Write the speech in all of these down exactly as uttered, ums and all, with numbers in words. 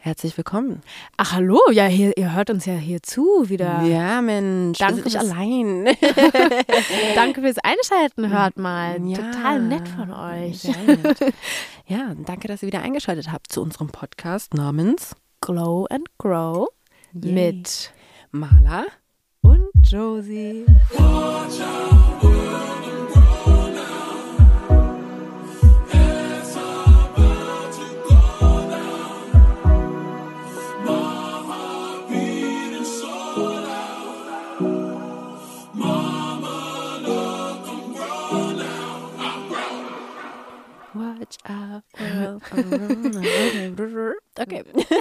Herzlich willkommen. Ach, hallo. Ja, hier, ihr hört uns ja hier zu wieder. Ja, Mensch, Danke wir sind nicht allein. Danke fürs Einschalten, hört mal. Ja, Total nett von euch. Sehr nett. Ja, danke, dass ihr wieder eingeschaltet habt zu unserem Podcast namens Glow and Grow Yay. mit Marla und Josie. Watch out. Okay.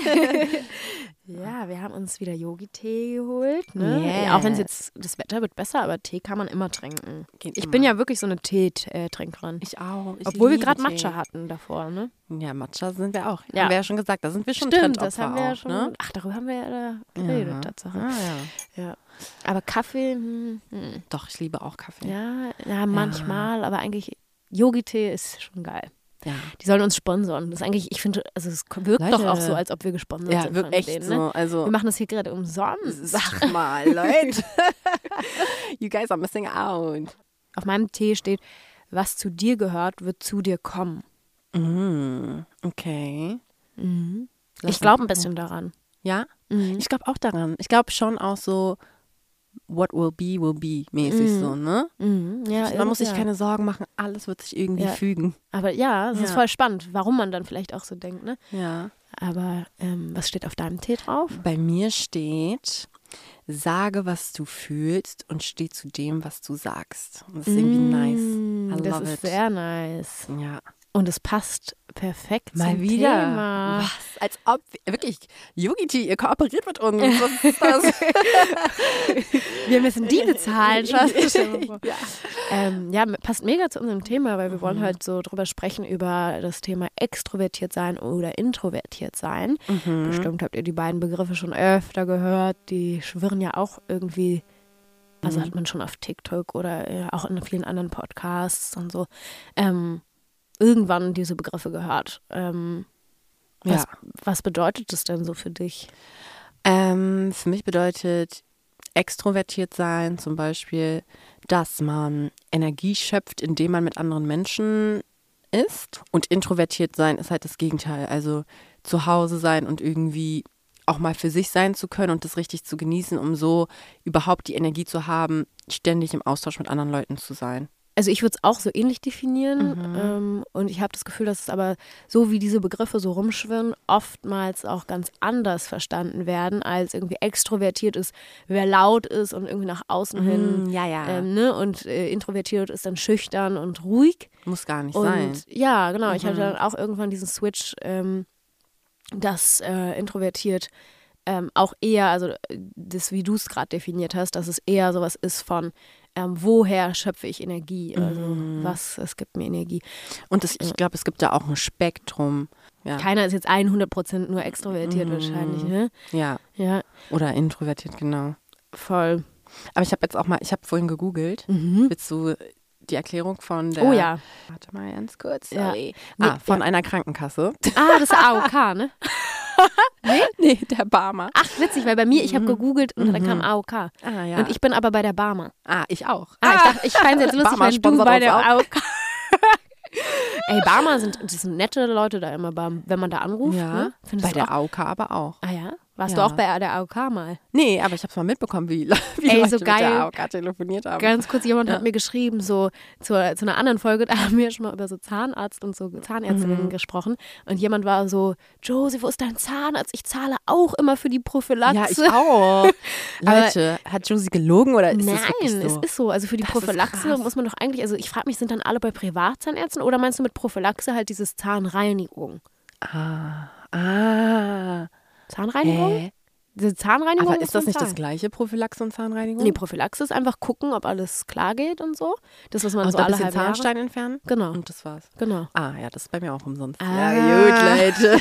Ja, wir haben uns wieder Yogi-Tee geholt. Ne? Yes. Auch wenn es jetzt, das Wetter wird besser, aber Tee kann man immer trinken. Geht ich immer. bin ja wirklich so eine Teetrinkerin. Ich auch. Ich Obwohl wir liebe gerade Tee. Matcha hatten davor, ne? Ja, Matcha sind wir auch. Ja. Haben wir ja schon gesagt, da sind wir schon Stimmt, Trendopfer das haben wir ja auch, schon. Ne? Ach, darüber haben wir ja da geredet, Ja. Tatsache. Ah, ja. Ja. Aber Kaffee, hm, hm. Doch, ich liebe auch Kaffee. Ja, ja, manchmal, aber eigentlich Yogi-Tee ist schon geil. Ja. Die sollen uns sponsoren. Das ist eigentlich, ich finde, also es wirkt Leute. doch auch so, als ob wir gesponsert Ja, sind. wirkt von echt denen, so. ne? Also, Wir machen das hier gerade umsonst. sag mal, Leute. You guys are missing out. Auf meinem Tee steht, was zu dir gehört, wird zu dir kommen. Mm, okay. Mhm. Lass Ich glaube mal ein bisschen daran. Ja? Mhm. Ich glaube auch daran. Ich glaube schon auch so, what will be, will be mäßig Mhm. so, ne? Mhm. Ja, Man muss sich ja. keine Sorgen machen, alles wird sich irgendwie Ja. fügen. Aber ja, es ist Ja. voll spannend, warum man dann vielleicht auch so denkt, ne? Ja. Aber ähm, was steht auf deinem Tee drauf? Bei mir steht, sage, was du fühlst und steh zu dem, was du sagst. Und das ist irgendwie nice. I Das love ist it. sehr nice. Ja. Und es passt perfekt Mal zum wieder. Thema. Was? Als ob, wirklich, Yogi-Tee, ihr kooperiert mit uns. Was ist das? Wir müssen die bezahlen. Schatz. Ja. ähm, ja, passt mega zu unserem Thema, weil wir wollen halt so drüber sprechen, über das Thema extrovertiert sein oder introvertiert sein. Mhm. Bestimmt habt ihr die beiden Begriffe schon öfter gehört. Die schwirren ja auch irgendwie, also Mhm. hat man schon auf TikTok oder äh, auch in vielen anderen Podcasts und so, ähm, irgendwann diese Begriffe gehört. Ähm, was, Ja. was bedeutet das denn so für dich? Ähm, für mich bedeutet extrovertiert sein zum Beispiel, dass man Energie schöpft, indem man mit anderen Menschen ist. Und introvertiert sein ist halt das Gegenteil. Also zu Hause sein und irgendwie auch mal für sich sein zu können und das richtig zu genießen, um so überhaupt die Energie zu haben, ständig im Austausch mit anderen Leuten zu sein. Also ich würde es auch so ähnlich definieren Mhm. ähm, und ich habe das Gefühl, dass es aber so wie diese Begriffe so rumschwirren, oftmals auch ganz anders verstanden werden, als irgendwie extrovertiert ist, wer laut ist und irgendwie nach außen hin ja, ja. ähm, ne? und äh, introvertiert ist dann schüchtern und ruhig. Muss gar nicht Und sein. ja, genau, ich Mhm. hatte dann auch irgendwann diesen Switch, ähm, dass äh, introvertiert ähm, auch eher, also äh, das, wie du es gerade definiert hast, dass es eher sowas ist von, ähm, woher schöpfe ich Energie? Also Mhm. was, es gibt mir Energie. Und das, ich glaube, es gibt da auch ein Spektrum. Ja. Keiner ist jetzt hundert Prozent nur extrovertiert Mhm. wahrscheinlich, ne? Ja. Ja, Oder introvertiert, genau. voll. Aber ich habe jetzt auch mal, ich habe vorhin gegoogelt. Mhm. Willst du die Erklärung von der... Oh ja. Warte mal ganz kurz, Ja. sorry. Nee, ah, von ja. einer Krankenkasse. Ah, das ist A O K, ne? Nee, der Barmer. Ach, witzig, weil bei mir, ich habe gegoogelt und dann Mhm. kam A O K. Ah, ja. Und ich bin aber bei der Barmer. ah, ich auch. Ah, ich dachte, ich fand es jetzt lustig, Barmer wenn du sponsert bei uns der auch. A O K. Ey, Barmer sind, das sind nette Leute da immer, beim, wenn man da anruft. Ja, Ne? bei Findest du der auch? A O K aber auch. Ah ja? Warst Ja. du auch bei der A O K mal? Nee, aber ich habe es mal mitbekommen, wie, wie Ey, Leute so mit geil. der A O K telefoniert haben. Ganz kurz, jemand Ja. hat mir geschrieben, so zur, zu einer anderen Folge, da haben wir schon mal über so Zahnarzt und so Zahnärztinnen Mhm. gesprochen. Und jemand war so, Josie, wo ist dein Zahnarzt? Ich zahle auch immer für die Prophylaxe. Ja, ich auch. Leute, hat Josie gelogen oder ist Nein, das wirklich so? es ist so. Also für die Das ist Prophylaxe krass. muss man doch eigentlich, also ich frage mich, sind dann alle bei Privatzahnärzten oder meinst du mit Prophylaxe halt dieses Zahnreinigung? Ah, ah. Zahnreinigung? Hä? Diese Zahnreinigung Aber muss ist das man nicht das zahlen. gleiche, Prophylaxe und Zahnreinigung? Nee, Prophylaxe ist einfach gucken, ob alles klar geht und so. Das, was man Und so ein alle bisschen halbe Jahre. Zahnstein entfernen? Genau, Und das war's. genau. Ah, ja, das ist bei mir auch umsonst. Ah. Ja, gut, Leute.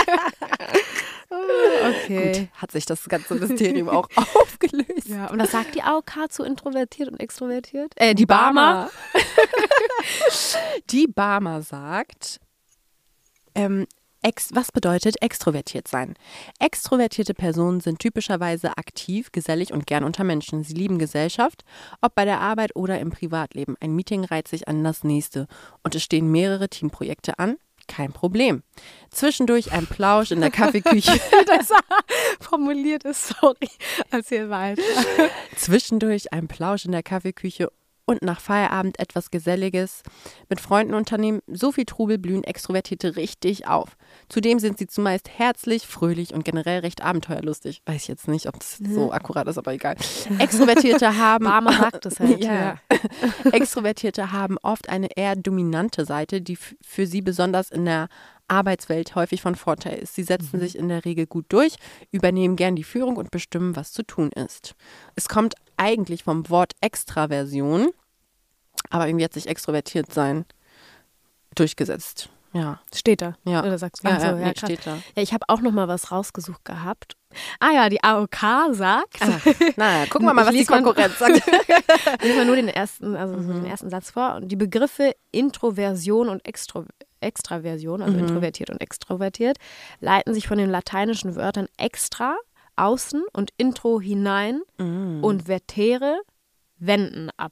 Okay. Gut, hat sich das ganze Mysterium auch aufgelöst. Ja, und was sagt die A O K zu introvertiert und extrovertiert? Äh, die Barmer. Die Barmer sagt, ähm, Ex- was bedeutet extrovertiert sein? Extrovertierte Personen sind typischerweise aktiv, gesellig und gern unter Menschen. Sie lieben Gesellschaft, ob bei der Arbeit oder im Privatleben. Ein Meeting reiht sich an das nächste und es stehen mehrere Teamprojekte an. Kein Problem. Zwischendurch ein Plausch in der Kaffeeküche. Das formuliert ist, sorry. Erzähl weiter. Zwischendurch ein Plausch in der Kaffeeküche und nach Feierabend etwas Geselliges mit Freunden unternehmen. So viel Trubel blühen Extrovertierte richtig auf. Zudem sind sie zumeist herzlich, fröhlich und generell recht abenteuerlustig. Weiß ich jetzt nicht, ob das so akkurat ist, aber egal. Extrovertierte haben... Barmer sagt es halt. ja. Ja. Extrovertierte haben oft eine eher dominante Seite, die f- für sie besonders in der Arbeitswelt häufig von Vorteil ist. Sie setzen Mhm. sich in der Regel gut durch, übernehmen gern die Führung und bestimmen, was zu tun ist. Es kommt eigentlich vom Wort Extraversion, aber irgendwie hat sich extrovertiert sein durchgesetzt. Ja. Steht da. Ja. Oder sagst du? Ja, Ach so, ja, ja, nee, krass. steht da. Ja, ich habe auch noch mal was rausgesucht gehabt. Ah ja, die A O K sagt. Ah, naja, gucken wir mal, Ich was die lies mal- Konkurrenz sagt. Ich lese mal nur den ersten, also so Mhm. den ersten Satz vor. Und die Begriffe Introversion und Extro Extraversion, also Mhm. introvertiert und extrovertiert, leiten sich von den lateinischen Wörtern extra, außen und intro hinein Mhm. und vertere, wenden ab.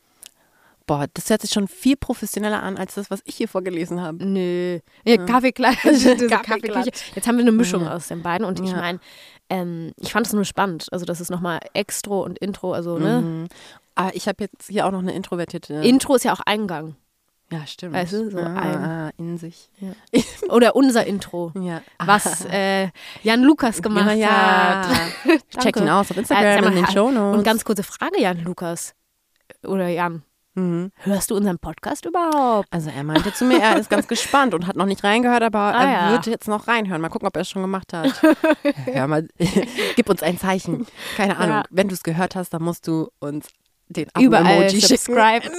Boah, das hört sich schon viel professioneller an, als das, was ich hier vorgelesen habe. Nö. Ja, Kaffeeklatsch. diese Kaffeeklatsch. Kaffeeküche. Jetzt haben wir eine Mischung Ja. aus den beiden und ich Ja. meine, ähm, ich fand es nur spannend. Also das ist nochmal Extro und Intro, also ne? Mhm. Aber ich habe jetzt hier auch noch eine introvertierte. Intro ist ja auch Eingang. ja, stimmt. Weißt du, so ah, ein- ah, in sich. Oder unser Intro. Ja. Was äh, Jan Lukas gemacht ja, ja. hat. Check ihn aus auf Äh, Instagram sag mal, in den ha- Shownotes. Und ganz kurze Frage, Jan Lukas. Oder Jan. Mhm. Hörst du unseren Podcast überhaupt? Also er meinte zu mir, er ist ganz gespannt und hat noch nicht reingehört, aber Ah, er ja. wird jetzt noch reinhören. Mal gucken, ob er es schon gemacht hat. Hör mal, gib uns ein Zeichen. Keine Ahnung. Ja. Wenn du es gehört hast, dann musst du uns den Überall Abo-Emoji schicken. subscriben.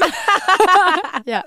Ja.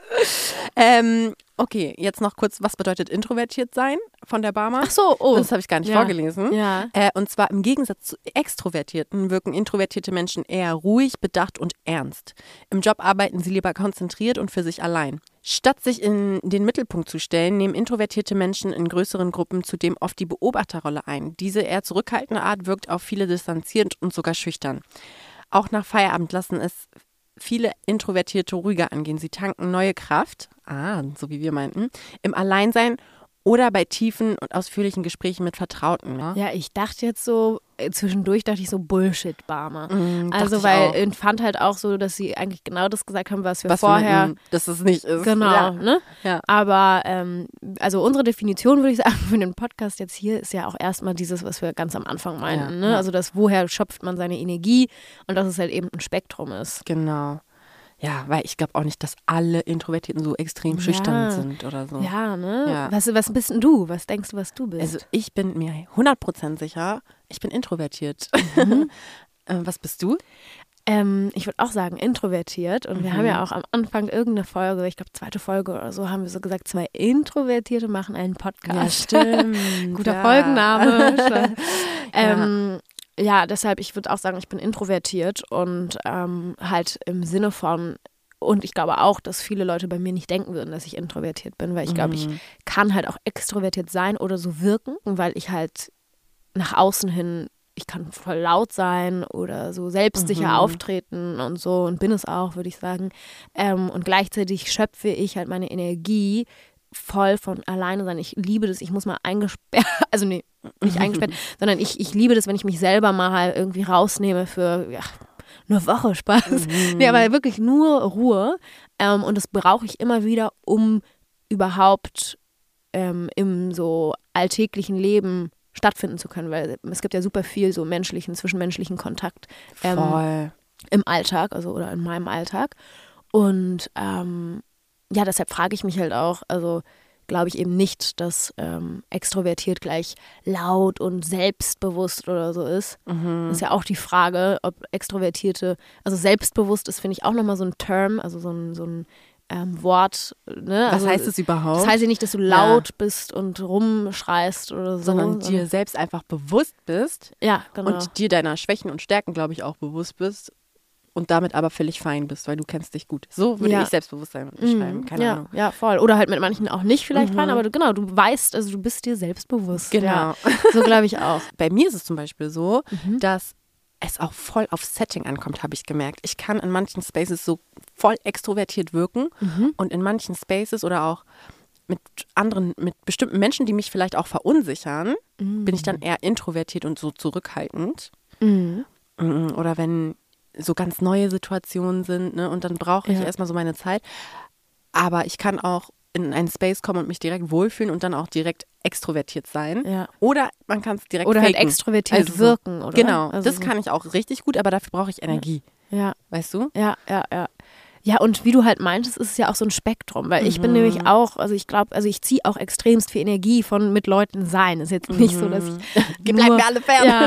Ähm, okay, jetzt noch kurz, was bedeutet introvertiert sein von der Barmer? Ach so, oh. Das habe ich gar nicht Ja. vorgelesen. Ja. Äh, und zwar im Gegensatz zu Extrovertierten wirken introvertierte Menschen eher ruhig, bedacht und ernst. Im Job arbeiten sie lieber konzentriert und für sich allein. Statt sich in den Mittelpunkt zu stellen, nehmen introvertierte Menschen in größeren Gruppen zudem oft die Beobachterrolle ein. Diese eher zurückhaltende Art wirkt auf viele distanzierend und sogar schüchtern. Auch nach Feierabend lassen es viele Introvertierte ruhiger angehen. Sie tanken neue Kraft, ah, so wie wir meinten, im Alleinsein oder bei tiefen und ausführlichen Gesprächen mit Vertrauten. Ne? Ja, ich dachte jetzt so, äh, zwischendurch dachte ich so Bullshit, Barmer. Mm, dachte also, ich weil auch. ich fand halt auch so, dass sie eigentlich genau das gesagt haben, was wir Was vorher. wir meinten, dass es nicht ist. Genau, Ja. ne? Ja. Aber ähm, also unsere Definition, würde ich sagen, für den Podcast jetzt hier ist ja auch erstmal dieses, was wir ganz am Anfang meinten. Ja, ne? ja. Also das, woher schöpft man seine Energie und dass es halt eben ein Spektrum ist. Genau. Ja, weil ich glaube auch nicht, dass alle Introvertierten so extrem Ja. schüchtern sind oder so. Ja, ne? Ja. Was, was bist denn du? Was denkst du, was du bist? Also ich bin mir hundert Prozent sicher, ich bin introvertiert. Mhm. äh, was bist du? Ähm, ich würde auch sagen, introvertiert. Und wir Mhm. haben ja auch am Anfang irgendeine Folge, ich glaube zweite Folge oder so, haben wir so gesagt, zwei Introvertierte machen einen Podcast. stimmt. Guter ja. Folgenname. ähm, ja, deshalb, ich würde auch sagen, ich bin introvertiert und ähm, halt im Sinne von, und ich glaube auch, dass viele Leute bei mir nicht denken würden, dass ich introvertiert bin, weil ich glaube, ich Mhm. kann halt auch extrovertiert sein oder so wirken, weil ich halt nach außen hin, ich kann voll laut sein oder so selbstsicher Mhm. auftreten und so und bin es auch, würde ich sagen. Ähm, und gleichzeitig schöpfe ich halt meine Energie voll von alleine sein. Ich liebe das, ich muss mal eingesperrt, also nee, nicht eingesperrt, sondern ich, ich liebe das, wenn ich mich selber mal irgendwie rausnehme für ja, eine Woche Spaß. Mhm. Nee, aber wirklich nur Ruhe. Ähm, und das brauche ich immer wieder, um überhaupt ähm, im so alltäglichen Leben stattfinden zu können, weil es gibt ja super viel so menschlichen, zwischenmenschlichen Kontakt ähm, Voll. im Alltag, also oder in meinem Alltag. Und ähm, ja, deshalb frage ich mich halt auch, also glaube ich eben nicht, dass ähm, extrovertiert gleich laut und selbstbewusst oder so ist. Mhm. Das ist ja auch die Frage, ob Extrovertierte, also selbstbewusst ist, finde ich auch nochmal so ein Term, also so ein, so ein ähm, Wort. Ne? Was also, heißt es überhaupt? Das heißt ja nicht, dass du laut bist und rumschreist oder so. sondern dir selbst einfach bewusst bist ja, genau. und dir deiner Schwächen und Stärken, glaube ich, auch bewusst bist. und damit aber völlig fein bist, weil du kennst dich gut. So würde Ja. ich Selbstbewusstsein beschreiben, Mhm. keine ja, Ahnung. Ja, voll. Oder halt mit manchen auch nicht vielleicht Mhm. fein, aber du, genau, du weißt, also du bist dir selbstbewusst. Genau. Ja. So glaube ich auch. Bei mir ist es zum Beispiel so, Mhm. dass es auch voll auf Setting ankommt, habe ich gemerkt. Ich kann in manchen Spaces so voll extrovertiert wirken Mhm. und in manchen Spaces oder auch mit anderen, mit bestimmten Menschen, die mich vielleicht auch verunsichern, Mhm. bin ich dann eher introvertiert und so zurückhaltend. Mhm. Oder wenn so ganz neue Situationen sind, ne, und dann brauche ich Ja. erstmal so meine Zeit. Aber ich kann auch in einen Space kommen und mich direkt wohlfühlen und dann auch direkt extrovertiert sein. Ja. Oder man kann es direkt Oder halt faken. extrovertiert Also so- wirken, oder? Genau, Also das so. kann ich auch richtig gut, aber dafür brauche ich Energie. Ja, Weißt du? ja, ja, ja. Ja, und wie du halt meintest, ist es ja auch so ein Spektrum, weil ich bin Mhm. nämlich auch, also ich glaube, also ich ziehe auch extremst viel Energie von mit Leuten sein. Ist jetzt nicht so, dass ich Bleiben nur, wir alle fern. ja,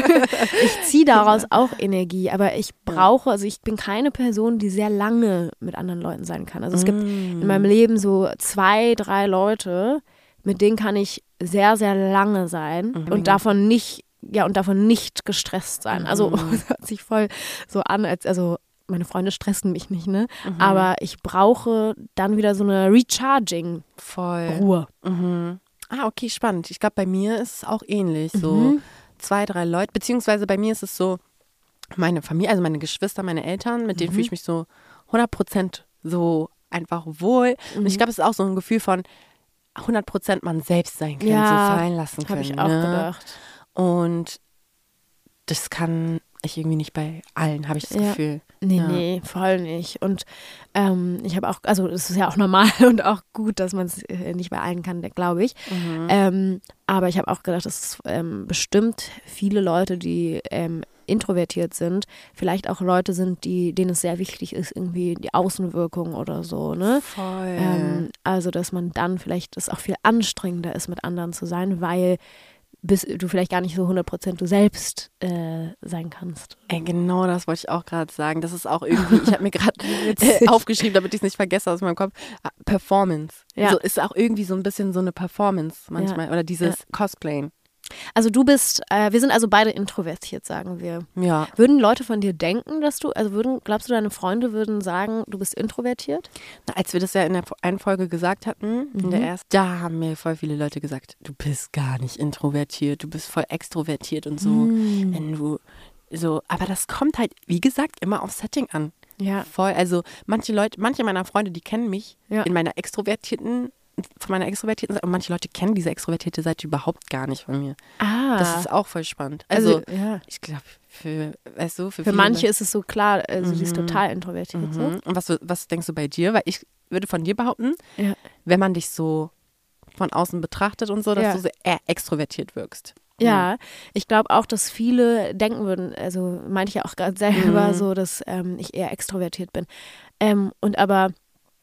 ich ziehe daraus auch Energie, aber ich brauche, also ich bin keine Person, die sehr lange mit anderen Leuten sein kann. Also es gibt in meinem Leben so zwei, drei Leute, mit denen kann ich sehr, sehr lange sein Mhm. und davon nicht, ja, und davon nicht gestresst sein. Also es hört sich voll so an, als, also meine Freunde stressen mich nicht, ne? Mhm. Aber ich brauche dann wieder so eine Recharging-Ruhe. Voll. Mhm. Ah, okay, spannend. Ich glaube, bei mir ist es auch ähnlich. So Mhm. zwei, drei Leute, beziehungsweise bei mir ist es so, meine Familie, also meine Geschwister, meine Eltern, mit denen Mhm. fühle ich mich so hundert Prozent so einfach wohl. Und ich Mhm. glaube, es ist auch so ein Gefühl von hundert Prozent man selbst sein können, Ja, so fallen lassen können. Habe ich auch ne? gedacht. Und das kann ich irgendwie nicht bei allen, habe ich das Ja. Gefühl. Nee, Ja. nee, voll nicht. Und ähm, ich habe auch, also es ist ja auch normal und auch gut, dass man es äh, nicht bei allen kann, glaube ich. Mhm. Ähm, aber ich habe auch gedacht, dass es ähm, bestimmt viele Leute, die ähm, introvertiert sind, vielleicht auch Leute sind, die, denen es sehr wichtig ist, irgendwie die Außenwirkung oder so, ne? Voll. Ähm, also, dass man dann vielleicht es auch viel anstrengender ist, mit anderen zu sein, weil bis du vielleicht gar nicht so hundert Prozent du selbst äh, sein kannst. Ey, genau das wollte ich auch gerade sagen. Das ist auch irgendwie, ich habe mir gerade äh, aufgeschrieben, damit ich es nicht vergesse aus meinem Kopf, Ah, Performance. Ja. So, ist auch irgendwie so ein bisschen so eine Performance manchmal. Oder dieses Cosplayen. Also du bist, äh, wir sind also beide introvertiert, sagen wir. Ja. Würden Leute von dir denken, dass du, also würden, glaubst du, deine Freunde würden sagen, du bist introvertiert? Na, als wir das ja in der einen Folge gesagt hatten, in der ersten, da haben mir voll viele Leute gesagt, du bist gar nicht introvertiert, du bist voll extrovertiert und so. Mm. Wenn du so, aber das kommt halt, wie gesagt, immer auf Setting an. Ja. Voll, also manche Leute, manche meiner Freunde, die kennen mich Ja. in meiner extrovertierten, von meiner extrovertierten Seite und manche Leute kennen diese extrovertierte Seite überhaupt gar nicht von mir. Ah. Das ist auch voll spannend. Also, also ja. ich glaube, für, weißt du, für, Für viele manche Leute- ist es so klar, also die ist total introvertiert. So. Mhm. Und was, was denkst du bei dir? Weil ich würde von dir behaupten, Ja. wenn man dich so von außen betrachtet und so, dass Ja. du so eher extrovertiert wirkst. Ja, ich glaube auch, dass viele denken würden, also meinte ich ja auch gerade selber Mhm. so, dass ähm, ich eher extrovertiert bin. Ähm, und aber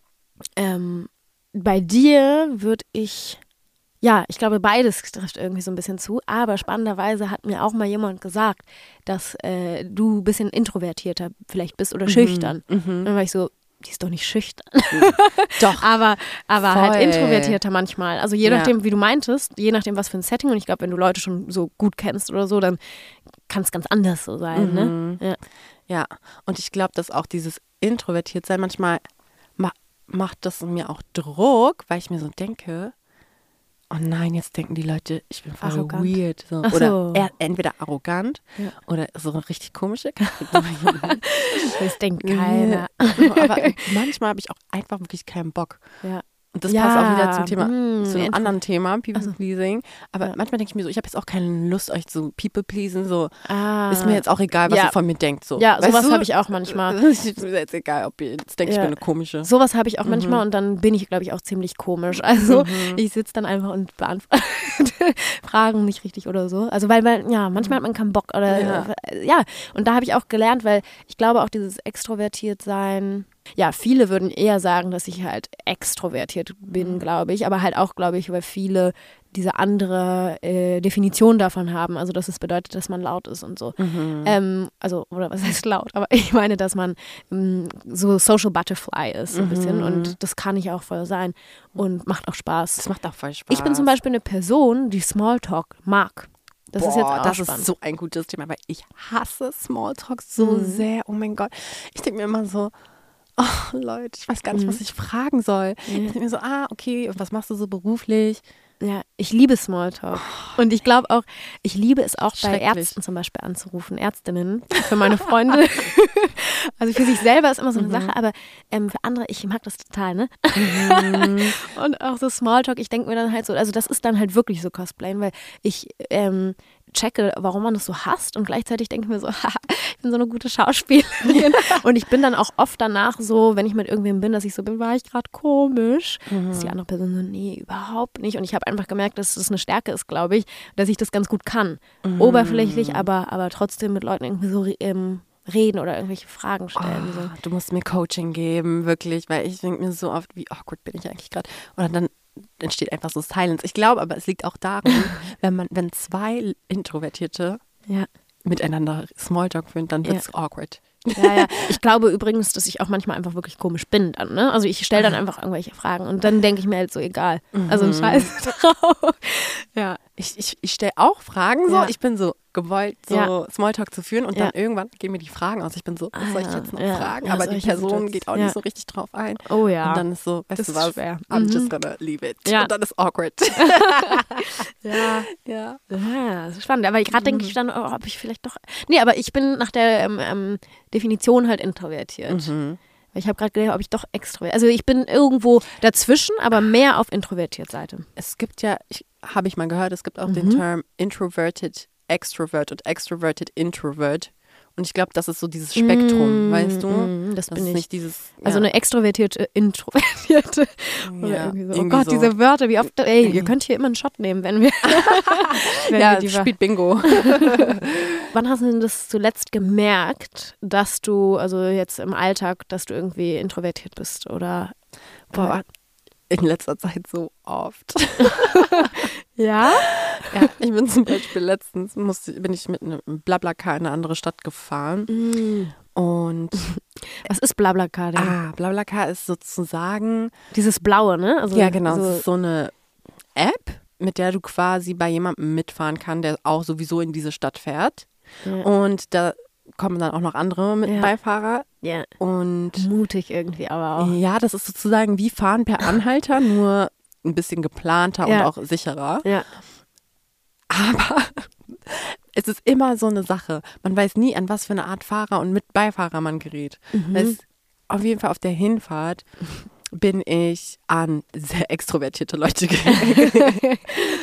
ähm, bei dir würde ich, ja, ich glaube, beides trifft irgendwie so ein bisschen zu, aber spannenderweise hat mir auch mal jemand gesagt, dass äh, du ein bisschen introvertierter vielleicht bist oder schüchtern. Mhm. Dann war ich so, die ist doch nicht schüchtern. Doch. aber aber Voll. halt introvertierter manchmal. Also je Ja. nachdem, wie du meintest, je nachdem, was für ein Setting. Und ich glaube, wenn du Leute schon so gut kennst oder so, dann kann es ganz anders so sein. Ne? Mhm. Ja. Ja, und ich glaube, dass auch dieses Introvertiertsein manchmal ma macht das mir auch Druck, weil ich mir so denke, oh nein, jetzt denken die Leute, ich bin voll Arrogant. weird. So. Ach Oder so. er, entweder arrogant Ja. oder so richtig komische. Das denkt keiner. Aber people habe ich auch einfach wirklich keinen Bock. Ja. Und das Ja, passt auch wieder zum Thema, mm, zu einem Intro- anderen Thema, People-Pleasing. Aber Ja. manchmal denke ich mir so, ich habe jetzt auch keine Lust, euch zu People-Pleasen. So, Ah. ist mir jetzt auch egal, was Ja. ihr von mir denkt. So. Ja, Weißt sowas du? habe ich auch manchmal. Ist mir jetzt egal, ob ihr jetzt denkt, Ja. ich bin eine komische. Sowas habe ich auch manchmal und dann bin ich, glaube ich, auch ziemlich komisch. Also Mhm. ich sitze dann einfach und beantworte Fragen nicht richtig oder so. Also weil, weil ja, manchmal hat man keinen Bock oder Ja. ja, ja. Und da habe ich auch gelernt, weil ich glaube auch dieses extrovertiert sein, ja, viele würden eher sagen, dass ich halt extrovertiert bin, glaube ich, aber halt auch, glaube ich, weil viele diese andere äh, Definition davon haben, also dass es bedeutet, dass man laut ist und so. Mhm. Ähm, also, oder was heißt laut, aber ich meine, dass man ähm, so Social Butterfly ist, so ein bisschen, und das kann ich auch voll sein und macht auch Spaß. Das macht auch voll Spaß. Ich bin zum Beispiel eine Person, die Smalltalk mag. Das Boah, ist jetzt auch das spannend. ist so ein gutes Thema, weil ich hasse Smalltalk so Mhm. sehr. Oh mein Gott. Ich denke mir immer so, oh Leute, ich weiß gar nicht, Mhm. was ich fragen soll. Ja. Ich denke mir so, ah, okay, und was machst du so beruflich? Ja, ich liebe Smalltalk. Und ich glaube auch, ich liebe es auch bei Schrecklich. Ärzten zum Beispiel anzurufen, Ärztinnen, für meine Freunde. Also für sich selber ist immer so eine Mhm. Sache, aber ähm, für andere, ich mag das total, ne? Mhm. Und auch so Smalltalk, ich denke mir dann halt so, also das ist dann halt wirklich so Cosplayen, weil ich ähm, checke, warum man das so hasst und gleichzeitig denke ich mir so, haha, ich bin so eine gute Schauspielerin. Und ich bin dann auch oft danach so, wenn ich mit irgendwem bin, dass ich so bin, war ich gerade komisch. Mhm. Dass die andere Person so, nee, überhaupt nicht. Und ich habe einfach gemerkt, dass das eine Stärke ist, glaube ich, dass ich das ganz gut kann. Mhm. Oberflächlich, aber, aber trotzdem mit Leuten irgendwie so ähm, reden oder irgendwelche Fragen stellen. So. Oh, du musst mir Coaching geben, wirklich, weil ich denke mir so oft, wie awkward bin ich eigentlich gerade. Oder dann entsteht einfach so Silence. Ich glaube aber, es liegt auch daran, wenn man, wenn zwei Introvertierte Ja. miteinander Smalltalk führen, dann wird es Ja. awkward. Ja, ja. Ich glaube übrigens, dass ich auch manchmal einfach wirklich komisch bin dann, ne? Also ich stelle dann einfach irgendwelche Fragen und dann denke ich mir halt so, egal. Also ein Mhm. Scheiß drauf. Ja. Ich, ich, ich stelle auch Fragen so. Ja. Ich bin so gewollt, so Ja. Smalltalk zu führen und Ja. dann irgendwann gehen mir die Fragen aus. Ich bin so, was Ah, soll ich ja. jetzt noch Ja. fragen? Ja, Aber die solche Person Situationen. geht auch Ja. nicht so richtig drauf ein. Oh ja. Und dann ist so, weißt Das du ist was, schwer. I'm Mhm. just gonna leave it. Ja. Und dann ist awkward. ja. ja. Ja, das ist spannend. Aber gerade denke ich dann, oh, ob ich vielleicht doch. Nee, aber ich bin nach der ähm, ähm, Definition halt introvertiert. Mhm. Ich habe gerade gedacht, ob ich doch extrovertiert. Also ich bin irgendwo dazwischen, aber mehr auf introvertiert Seite. Es gibt ja, ich, habe ich mal gehört, es gibt auch Mhm. den Term Introverted Extrovert und Extroverted Introvert. Und ich glaube, das ist so dieses Spektrum, Mm, weißt du? mm, das Das bin ist ich. nicht dieses. Also ja. eine extrovertierte, introvertierte. Oder ja, irgendwie so. Oh irgendwie Gott, so. diese Wörter, wie oft. Ey, ihr könnt hier immer einen Shot nehmen, wenn wir. wenn Ja, wir die spielt Bingo. Wann hast du denn das zuletzt gemerkt, dass du, also jetzt im Alltag, dass du irgendwie introvertiert bist? Oder. Boah, in letzter Zeit so oft. Ja? Ja, ich bin zum Beispiel letztens, musste, bin ich mit einem Blablacar in eine andere Stadt gefahren. Mm. Und Was ist Blablacar denn? ah, Blablacar ist sozusagen, Dieses Blaue, ne? Also, ja genau, es So, ist so eine App, mit der du quasi bei jemandem mitfahren kannst, der auch sowieso in diese Stadt fährt. ja. Und da kommen dann auch noch andere mit Ja. Beifahrer. ja. Und Mutig irgendwie, aber auch. ja, das ist sozusagen wie Fahren per Anhalter, nur ein bisschen geplanter Ja. und auch sicherer. Ja. Aber es ist immer so eine Sache. Man weiß nie, an was für eine Art Fahrer und mit Beifahrer man gerät. Mhm. Es, auf jeden Fall auf der Hinfahrt bin ich an sehr extrovertierte Leute ge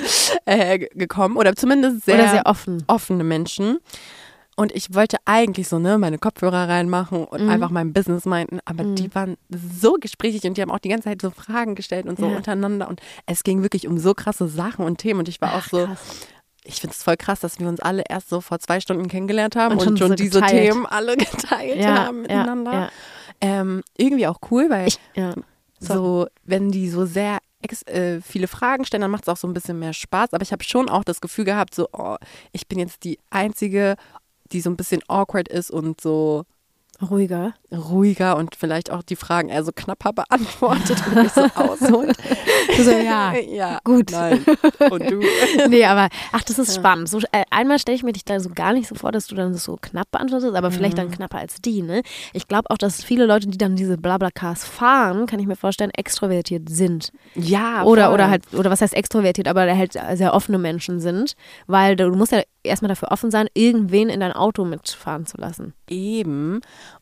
äh, gekommen. Oder zumindest sehr, Oder sehr offen. offene Menschen. Und ich wollte eigentlich so, ne, meine Kopfhörer reinmachen und Mhm. einfach mein Business meinten, aber Mhm. die waren so gesprächig und die haben auch die ganze Zeit so Fragen gestellt und so Ja. untereinander und es ging wirklich um so krasse Sachen und Themen und ich war auch Ach, so, krass. ich finde es voll krass, dass wir uns alle erst so vor zwei Stunden kennengelernt haben Und und schon schon, so diese geteilt. Themen alle geteilt Ja, haben ja, miteinander. ja. Ähm, irgendwie auch cool, weil Ich, ja. so, wenn die so sehr ex äh, viele Fragen stellen, dann macht es auch so ein bisschen mehr Spaß. Aber ich habe schon auch das Gefühl gehabt, so, oh, ich bin jetzt die Einzige, die so ein bisschen awkward ist und so Ruhiger. ruhiger und vielleicht auch die Fragen eher so knapper beantwortet und mich so ausholt. So, ja, ja, gut. Nein. Und du? Nee, aber ach, das ist Ja. spannend. So, äh, einmal stelle ich mir dich da so gar nicht so vor, dass du dann so knapp beantwortest, aber vielleicht Mhm. dann knapper als die, ne? Ich glaube auch, dass viele Leute, die dann diese Blablacars fahren, kann ich mir vorstellen, extrovertiert sind. Ja, Oder, voll. oder halt, oder was heißt extrovertiert, aber halt sehr offene Menschen sind, weil du musst ja erstmal dafür offen sein, irgendwen in dein Auto mitfahren zu lassen. Eben.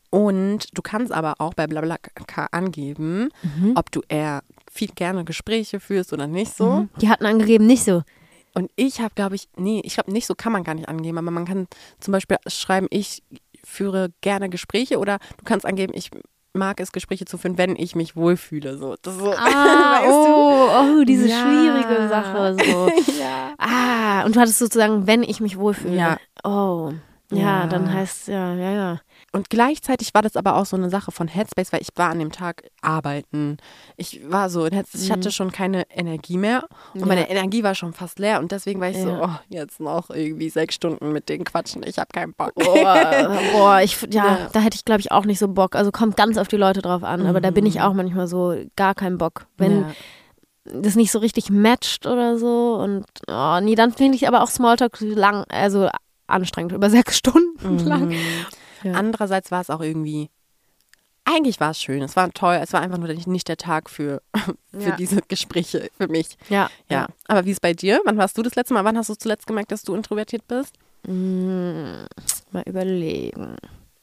Und du kannst aber auch bei Blablacar angeben, ob du eher viel gerne Gespräche führst oder nicht so. Mhm. Die hatten angegeben, nicht so. Und ich habe, glaube ich, nee, ich glaube nicht so kann man gar nicht angeben, aber man kann zum Beispiel schreiben, ich führe gerne Gespräche oder du kannst angeben, ich mag es, Gespräche zu führen, wenn ich mich wohlfühle. So. Das ist so, Ah, weißt du? oh, oh, diese Ja. schwierige Sache. So. ja. Ah, und du hattest sozusagen, wenn ich mich wohlfühle. Ja. Oh, ja, Ja. dann heißt ja, ja, ja. Und gleichzeitig war das aber auch so eine Sache von Headspace, weil ich war an dem Tag arbeiten. Ich war so in Headspace, ich hatte schon keine Energie mehr und Ja. meine Energie war schon fast leer und deswegen war ich so, Ja. oh, jetzt noch irgendwie sechs Stunden mit denen quatschen, ich habe keinen Bock. Boah, boah, ich, ja, Ja. da hätte ich, glaube ich, auch nicht so Bock. Also kommt ganz auf die Leute drauf an, aber da bin ich auch manchmal so, gar keinen Bock. Wenn, ja. das nicht so richtig matcht oder so. Und oh, nee, dann finde ich aber auch Smalltalk lang, also anstrengend, über sechs Stunden Mhm. lang. Ja. Andererseits war es auch irgendwie, eigentlich war es schön, es war toll, es war einfach nur nicht der Tag für, für Ja. diese Gespräche, für mich. Ja, Ja. Aber wie ist es bei dir? Wann warst du das letzte Mal? Wann hast du zuletzt gemerkt, dass du introvertiert bist? Mm, mal überlegen.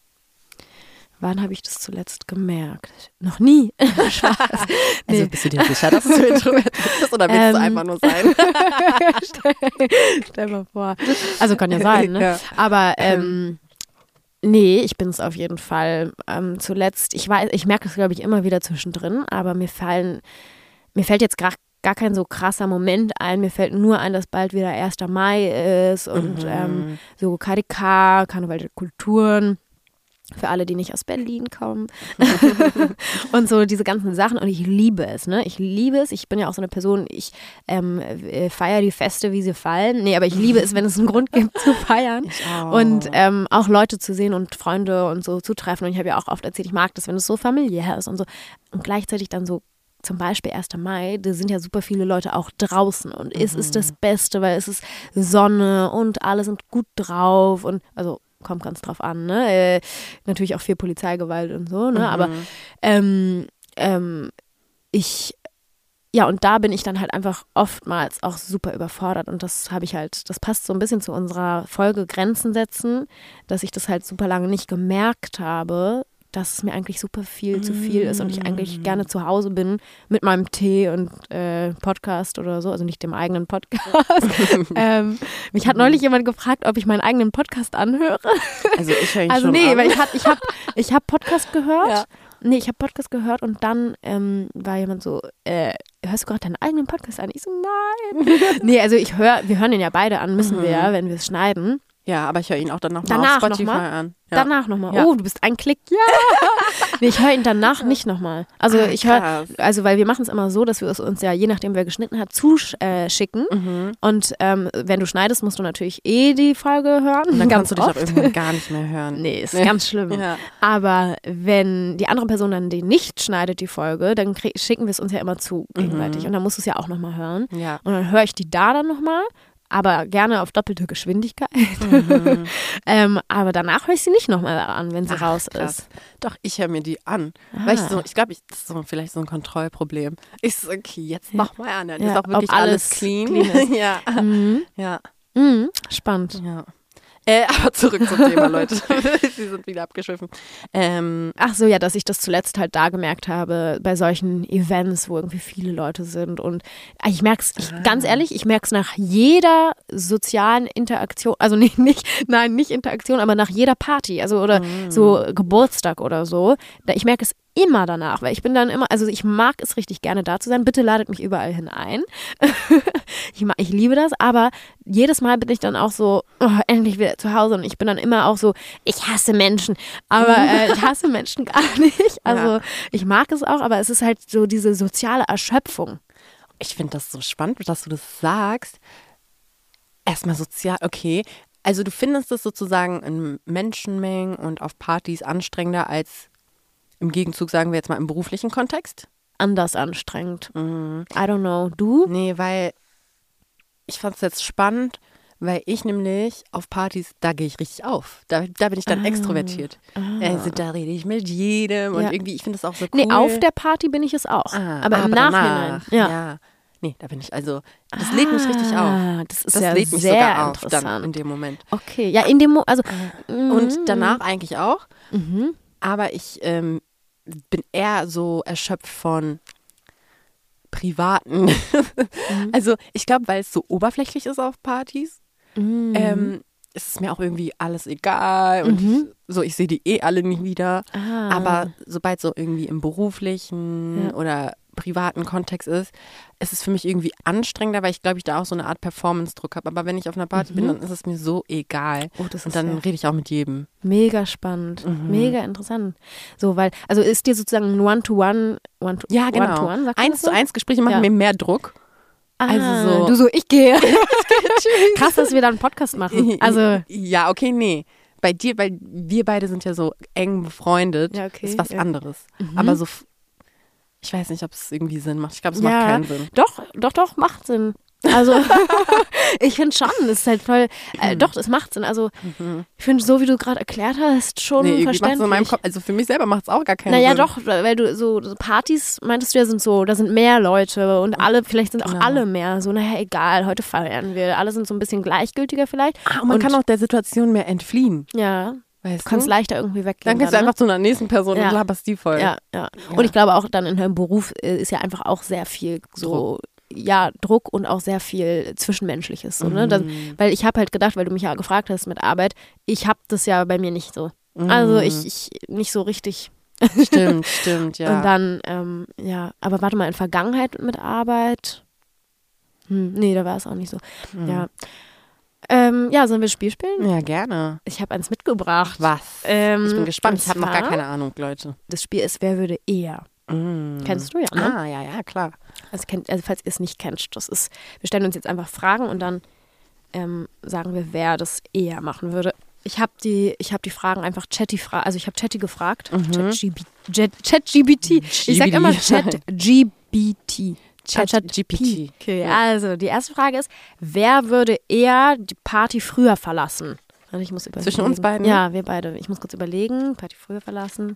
Wann habe ich das zuletzt gemerkt? Noch nie. Spaß. Also Nee. bist du dir sicher, dass du introvertiert bist oder willst Ähm. du einfach nur sein? stell, stell mal vor. Also kann ja sein, ne? Ja. Aber ähm, nee, ich bin es auf jeden Fall. Ähm, zuletzt, ich weiß, ich merke es, glaube ich, immer wieder zwischendrin, aber mir fallen, mir fällt jetzt gar, gar kein so krasser Moment ein. Mir fällt nur ein, dass bald wieder erster Mai ist und Mhm. ähm, so K D K, Karneval der Kulturen. Für alle, die nicht aus Berlin kommen. Und so diese ganzen Sachen. Und ich liebe es, ne? Ich liebe es. Ich bin ja auch so eine Person, ich ähm, feiere die Feste, wie sie fallen. Nee, aber ich liebe es, wenn es einen Grund gibt zu feiern. Ich auch. Und ähm, auch Leute zu sehen und Freunde und so zu treffen. Und ich habe ja auch oft erzählt, ich mag das, wenn es so familiär ist und so. Und gleichzeitig dann so zum Beispiel erster Mai, da sind ja super viele Leute auch draußen. Und es ist das Beste, weil es ist Sonne und alle sind gut drauf. Und also kommt ganz drauf an, ne? Äh, natürlich auch viel Polizeigewalt und so, ne? Mhm. Aber ähm, ähm, ich, ja, und da bin ich dann halt einfach oftmals auch super überfordert und das habe ich halt, das passt so ein bisschen zu unserer Folge Grenzen setzen, dass ich das halt super lange nicht gemerkt habe, dass es mir eigentlich super viel zu viel ist und ich eigentlich gerne zu Hause bin mit meinem Tee und äh, Podcast oder so, also nicht dem eigenen Podcast. ähm, mich hat neulich jemand gefragt, ob ich meinen eigenen Podcast anhöre. Also ich höre ihn Also schon nee, an. weil ich habe ich hab, ich hab Podcast gehört. Ja. Nee, ich habe Podcast gehört und dann ähm, war jemand so, äh, hörst du gerade deinen eigenen Podcast an? Ich so, nein. Nee, also ich höre, wir hören den ja beide an, müssen wir ja, wenn wir es schneiden. Ja, aber ich höre ihn auch dann nochmal Danach auf Spotify noch mal? an. Ja. Danach nochmal. Ja. Oh, du bist ein Klick. Ja. Nee, ich höre ihn danach nicht nochmal. Also Ah, ich höre, krass. also weil wir machen es immer so, dass wir es uns ja, je nachdem wer geschnitten hat, zuschicken. Mhm. Und ähm, wenn du schneidest, musst du natürlich eh die Folge hören. Und dann ganz kannst du dich auch oft. irgendwann gar nicht mehr hören. Nee, ist Nee. ganz schlimm. Ja. Aber wenn die andere Person dann die nicht schneidet, die Folge, dann krieg, schicken wir es uns ja immer zu gegenseitig. Und dann musst du es ja auch nochmal hören. Ja. Und dann höre ich die da dann nochmal, aber gerne auf doppelte Geschwindigkeit. Mhm. ähm, aber danach höre ich sie nicht nochmal an, wenn sie Ach, raus krass. ist. Doch, ich höre mir die an. Ah. Weil ich so, ich glaube, ich, das ist so vielleicht so ein Kontrollproblem. Ich so, okay, jetzt nochmal an. Dann Ja, ist auch wirklich ob alles alles clean. clean ist. ja. Mhm. ja. Mhm. Spannend. Ja. Äh, aber zurück zum Thema, Leute. Sie sind wieder abgeschwiffen. Ähm, Ach so, ja, dass ich das zuletzt halt da gemerkt habe, bei solchen Events, wo irgendwie viele Leute sind. Und ich merke es, Ah. ganz ehrlich, ich merke es nach jeder sozialen Interaktion, also nicht, nicht, nein, nicht Interaktion, aber nach jeder Party, also oder Mm. so Geburtstag oder so. Da- Ich merke es immer danach, weil ich bin dann immer, also ich mag es richtig gerne da zu sein. Bitte ladet mich überall hin ein. ich, mag, ich liebe das, aber jedes Mal bin ich dann auch so, oh, endlich wieder zu Hause und ich bin dann immer auch so, ich hasse Menschen, aber äh, ich hasse Menschen gar nicht. Also Ja. ich mag es auch, aber es ist halt so diese soziale Erschöpfung. ich finde das so spannend, dass du das sagst. Erstmal sozial, okay. Also du findest es sozusagen in Menschenmengen und auf Partys anstrengender als im Gegenzug, sagen wir jetzt mal, im beruflichen Kontext? Anders anstrengend. Mhm. I don't know. Du? Nee, weil ich fand es jetzt spannend, weil ich nämlich auf Partys, da gehe ich richtig auf. Da, da bin ich dann Ah. extrovertiert. Also da rede ich mit jedem und Ja. irgendwie, ich finde das auch so cool. Nee, auf der Party bin ich es auch. Ah, aber im Nachhinein. danach, Ja. ja. Nee, da bin ich also, das lädt mich richtig auf. Ah, Das ist Das ja lädt mich sehr sogar auf interessant. dann in dem Moment. Okay, ja, in dem Mo also Und danach eigentlich auch. Mhm. Aber ich ähm, bin eher so erschöpft von privaten. Also ich glaube, weil es so oberflächlich ist auf Partys, Mhm. ähm, ist es mir auch irgendwie alles egal. Und Mhm. ich, so, ich sehe die eh alle nicht wieder. Ah. Aber sobald so irgendwie im beruflichen Ja. oder privaten Kontext ist, ist es für mich irgendwie anstrengender, weil ich glaube, ich da auch so eine Art Performance-Druck habe. Aber wenn ich auf einer Party bin, dann ist es mir so egal. Oh, das Und ist dann ja rede ich auch mit jedem. mega spannend, Mhm. mega interessant. So, weil, also ist dir sozusagen ein One-to-One, one to, Ja, genau. One-to-One, sagt man Eins das zu so? eins Gespräche machen Ja. mir mehr Druck. Ah, also so- du so, ich gehe. Krass, dass wir da einen Podcast machen. Also, ja, okay, nee. Bei dir, weil wir beide sind ja so eng befreundet, Ja, okay, ist was ja. anderes. Mhm. Aber so, f- Ich weiß nicht, ob es irgendwie Sinn macht. Ich glaube, es Ja, macht keinen Sinn. Doch, doch, doch, macht Sinn. Also, ich finde schon, es ist halt voll, äh, doch, es macht Sinn. Also, Mhm. ich finde, so wie du gerade erklärt hast, schon Nee, irgendwie macht's verständlich. in meinem Kopf, also für mich selber macht es auch gar keinen Naja, Sinn. doch, weil du so, so Partys, meintest du ja, sind so, da sind mehr Leute und alle, vielleicht sind auch Genau. alle mehr. So, naja, egal, heute feiern wir. Alle sind so ein bisschen gleichgültiger vielleicht. Ah, und man und- kann auch der Situation mehr entfliehen. Ja, Weißt du kannst du? leichter irgendwie weggehen. Dann gehst du dann, ne? einfach zu einer nächsten Person Ja. und laberst die voll. Ja, ja. Ja. Und ich glaube auch dann in deinem Beruf äh, ist ja einfach auch sehr viel so, ja, Druck und auch sehr viel Zwischenmenschliches. So, ne? Das, Mhm. weil ich habe halt gedacht, weil du mich ja gefragt hast mit Arbeit, ich habe das ja bei mir nicht so. Also Mhm. ich, ich nicht so richtig. Stimmt, stimmt, ja. Und dann, ähm, ja, aber warte mal, in Vergangenheit mit Arbeit? Hm, nee, da war es auch nicht so. Mhm. Ja. Ähm, ja, sollen wir das Spiel spielen? Ja, gerne. Ich habe eins mitgebracht. Was? Ähm, Ich bin gespannt. und Ich habe noch gar zwar- keine Ahnung, Leute. Das Spiel ist Wer würde eher? Mhm. Kennst du ja, ne? Ah, ja, ja, klar. Also, kennt, also falls ihr es nicht kennt, das ist, wir stellen uns jetzt einfach Fragen und dann ähm, sagen wir, wer das eher machen würde. Ich habe die, ich hab die Fragen einfach Chatty gefragt, also ich habe Chatty gefragt. Mhm. ChatGB Jet- ChatGPT. Ich sag immer ChatGPT. ChatGPT. Okay, also die erste Frage ist, wer würde eher die Party früher verlassen? Also ich muss überlegen. Zwischen uns beiden? Ja, wir beide. Ich muss kurz überlegen. Party früher verlassen.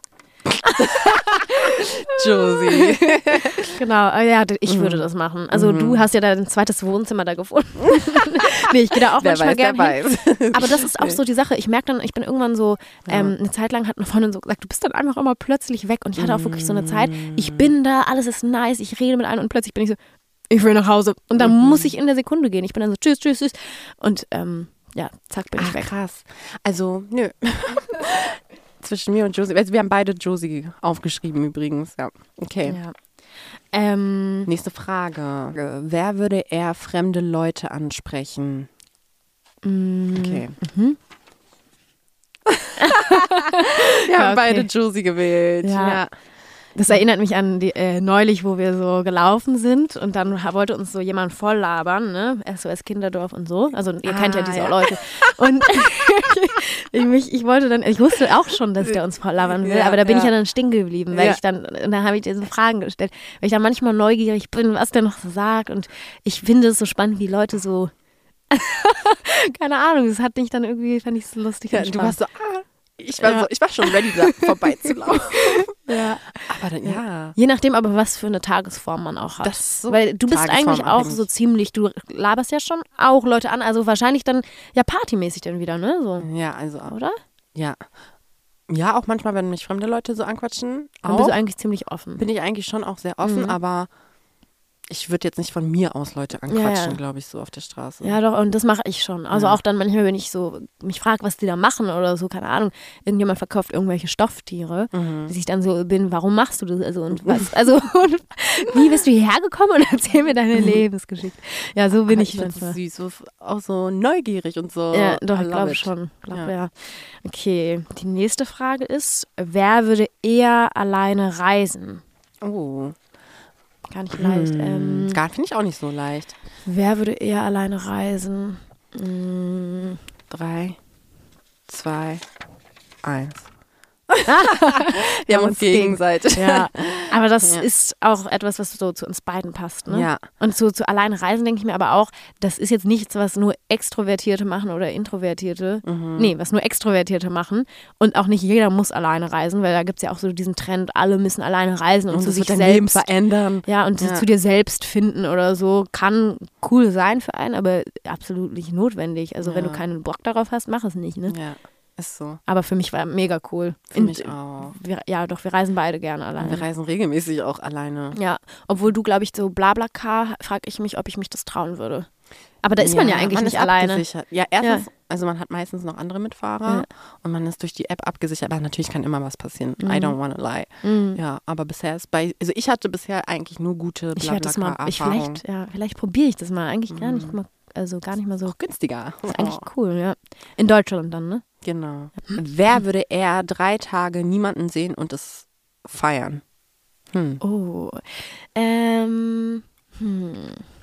Josie. Genau, äh, ja, ich würde das machen. Also du hast ja dein zweites Wohnzimmer da gefunden. Nee, ich gehe da auch Wer manchmal weiß, wer gerne hin. weiß. Aber das ist auch so die Sache. Ich merke dann, ich bin irgendwann so, ähm, eine Zeit lang hat eine Freundin so gesagt, du bist dann einfach immer plötzlich weg. Und ich hatte auch wirklich so eine Zeit, ich bin da, alles ist nice, ich rede mit einem und plötzlich bin ich so, ich will nach Hause. Und dann Mhm. muss ich in der Sekunde gehen. Ich bin dann so, tschüss, tschüss, tschüss. Und ähm, ja, zack, bin ich Ach, weg. krass. Also, nö. Zwischen mir und Josie. Also wir haben beide Josie aufgeschrieben übrigens. Ja. Okay. Ja. Ähm, Nächste Frage. Wer würde eher fremde Leute ansprechen? mh, Okay. mhm. Wir haben Ja, okay. beide Josie gewählt. Ja. Ja. Das erinnert mich an die, äh, neulich, wo wir so gelaufen sind und dann ha- wollte uns so jemand voll labern, ne? S O S Kinderdorf und so. Also ihr Ah, kennt ja diese ja. Leute. Und ich, mich, ich wollte dann, ich wusste auch schon, dass der uns voll labern will, Ja, aber da bin ja. ich ja dann stehen geblieben, weil Ja. ich dann, und dann habe ich dir so Fragen gestellt, weil ich dann manchmal neugierig bin, was der noch so sagt und ich finde es so spannend, wie Leute so, keine Ahnung, das hat mich dann irgendwie, fand ich so lustig. Ja, und du Spaß. warst so, ah, ich war Ja. so, ich war schon ready, da vorbeizulaufen. Ja. Aber dann, ja. Je nachdem aber, was für eine Tagesform man auch hat. Das ist so Weil du bist eigentlich auch tagesformabhängig. so ziemlich, du laberst ja schon auch Leute an, also wahrscheinlich dann ja partymäßig dann wieder, ne? So, Ja, also, oder? ja. Ja, auch manchmal, wenn mich fremde Leute so anquatschen, Dann auch, bist du eigentlich ziemlich offen. bin ich eigentlich schon auch sehr offen, Mhm. aber ich würde jetzt nicht von mir aus Leute anquatschen, ja. glaube ich, so auf der Straße. Ja, doch, und das mache ich schon. Also Ja. auch dann manchmal, wenn ich so mich frage, was die da machen oder so, keine Ahnung, irgendjemand verkauft irgendwelche Stofftiere, Mhm. dass ich dann so bin, warum machst du das? Also und was? Also und wie bist du hierher gekommen und erzähl mir deine Lebensgeschichte. Ja, so bin Aber ich ich finde manchmal. es süß, so, auch so neugierig und so. Ja, doch, I ich love glaube it. schon. Glaub, ja. Ja. Okay, die nächste Frage ist, wer würde eher alleine reisen? Oh, Gar nicht leicht. hm. Ähm, Gar finde ich auch nicht so leicht. wer würde eher alleine reisen? Mm, Drei, zwei, eins. Wir Wir haben uns gegenseitig. Ja, aber das Ja. ist auch etwas, was so zu uns beiden passt. Ne? Ja. Und zu, zu alleine reisen denke ich mir aber auch, das ist jetzt nichts, was nur Extrovertierte machen oder Introvertierte. Mhm. Nee, was nur Extrovertierte machen. Und auch nicht jeder muss alleine reisen, weil da gibt es ja auch so diesen Trend, alle müssen alleine reisen und, Und zu das sich wird dein Leben selbst. verändern. Ja, und Ja. zu dir selbst finden oder so kann cool sein für einen, aber absolut nicht notwendig. Also wenn Ja. du keinen Bock darauf hast, mach es nicht. Ne? Ja, ist so. Aber für mich war mega cool. Für In- mich auch. Wir, ja, doch, wir reisen beide gerne alleine. Wir reisen regelmäßig auch alleine. Ja, obwohl du, glaube ich, so Blablacar, frage ich mich, ob ich mich das trauen würde. Aber da ist man ja eigentlich man nicht ist alleine. abgesichert. Ja, erstens, also man hat meistens noch andere Mitfahrer Ja. und man ist durch die App abgesichert, aber natürlich kann immer was passieren. Mhm. I don't wanna lie. Mhm. Ja, aber bisher ist bei, also ich hatte bisher eigentlich nur gute Ich werde das mal, ich Blablacar-Erfahrungen. vielleicht, ja, vielleicht probiere ich das mal. Eigentlich gar nicht mal, also gar nicht mal so. Auch günstiger. Das ist eigentlich Oh, cool, ja. In Deutschland dann, ne? genau. Wer würde eher drei Tage niemanden sehen und es feiern? Hm. Oh. Ähm. Hm.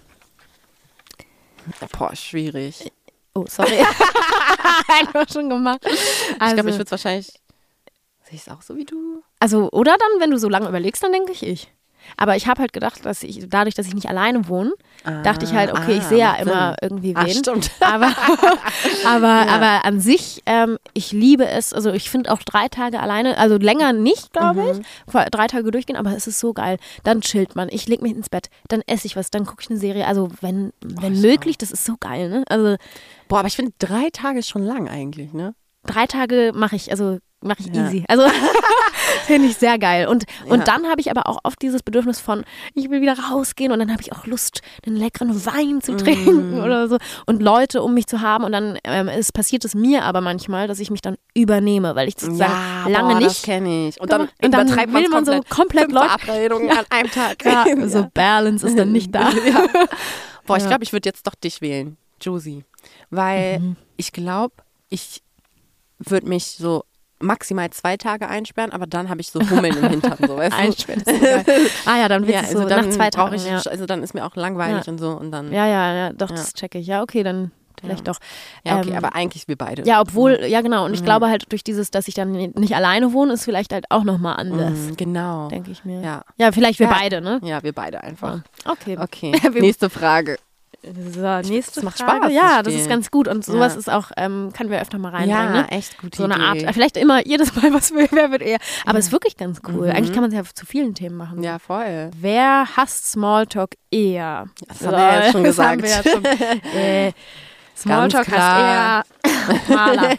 Boah, schwierig. Oh, sorry. Einfach schon gemacht. Also, ich glaube, ich würde es wahrscheinlich. Sehe ich es auch so wie du? also, oder dann, wenn du so lange überlegst, dann denke ich ich. Aber ich habe halt gedacht, dass ich, dadurch, dass ich nicht alleine wohne, Ah, dachte ich halt, okay, ah, ich sehe ja macht immer Sinn. irgendwie Ach, wen. stimmt. Aber, aber, Ja. aber an sich, ähm, ich liebe es, also ich finde auch drei Tage alleine, also länger nicht, glaube Mhm. ich, vor- drei Tage durchgehen, aber es ist so geil. Dann chillt man, ich lege mich ins Bett, dann esse ich was, dann gucke ich eine Serie, also wenn, wenn ich möglich, das ist so geil, ne? Also Boah, aber ich finde drei Tage ist schon lang eigentlich, ne? drei Tage mache ich, also mache ich Ja. easy. Also finde ich sehr geil. Und, und Ja. dann habe ich aber auch oft dieses Bedürfnis von, ich will wieder rausgehen und dann habe ich auch Lust, einen leckeren Wein zu trinken Mm. oder so und Leute um mich zu haben. Und dann ähm, es passiert es mir aber manchmal, dass ich mich dann übernehme, weil ich sozusagen Ja, lange boah, nicht. das kenne ich. Und dann, und dann übertreibt will man's man so komplett Fünf Leute. Verabredungen an einem Tag. Ja, so Balance ist dann nicht da. Ja. Boah, ich Ja. glaube, ich würde jetzt doch dich wählen, Josie. Weil Mhm. ich glaube, ich würde mich so maximal zwei Tage einsperren, aber dann habe ich so Hummeln im Hintern. So, weißt du? Einsperren ist so geil. Ah ja, dann wird Ja, es also so dann nach zwei brauche Tagen. ich, Ja. also dann ist mir auch langweilig und so und dann. ja, ja, ja, doch, Ja. das checke ich. Ja, okay, dann vielleicht doch. Ja, okay, Ähm, aber eigentlich wir beide. Ja, obwohl, ja genau. Und ich Mhm. glaube halt durch dieses, dass ich dann nicht alleine wohne, ist vielleicht halt auch nochmal anders, Mhm, genau. denke ich mir. Ja. Ja, vielleicht wir Ja. beide, ne? Ja, wir beide einfach. Okay. Okay, Wir- nächste Frage. So, nächste das macht Frage. Spaß, Ja, das das ist Spiel. ganz gut. Und sowas Ja. ist auch, ähm, können wir öfter mal reinbringen, Ja, ne? echt gute So eine Idee. Art, vielleicht immer jedes Mal, was wer, wer wird eher. Aber es ist wirklich ganz cool. Mhm. Eigentlich kann man es ja zu vielen Themen machen. Ja, voll. Wer hasst Smalltalk eher? Das haben wir ja jetzt schon das haben gesagt. wir ja schon. äh, Smalltalk klar. hasst eher Maler.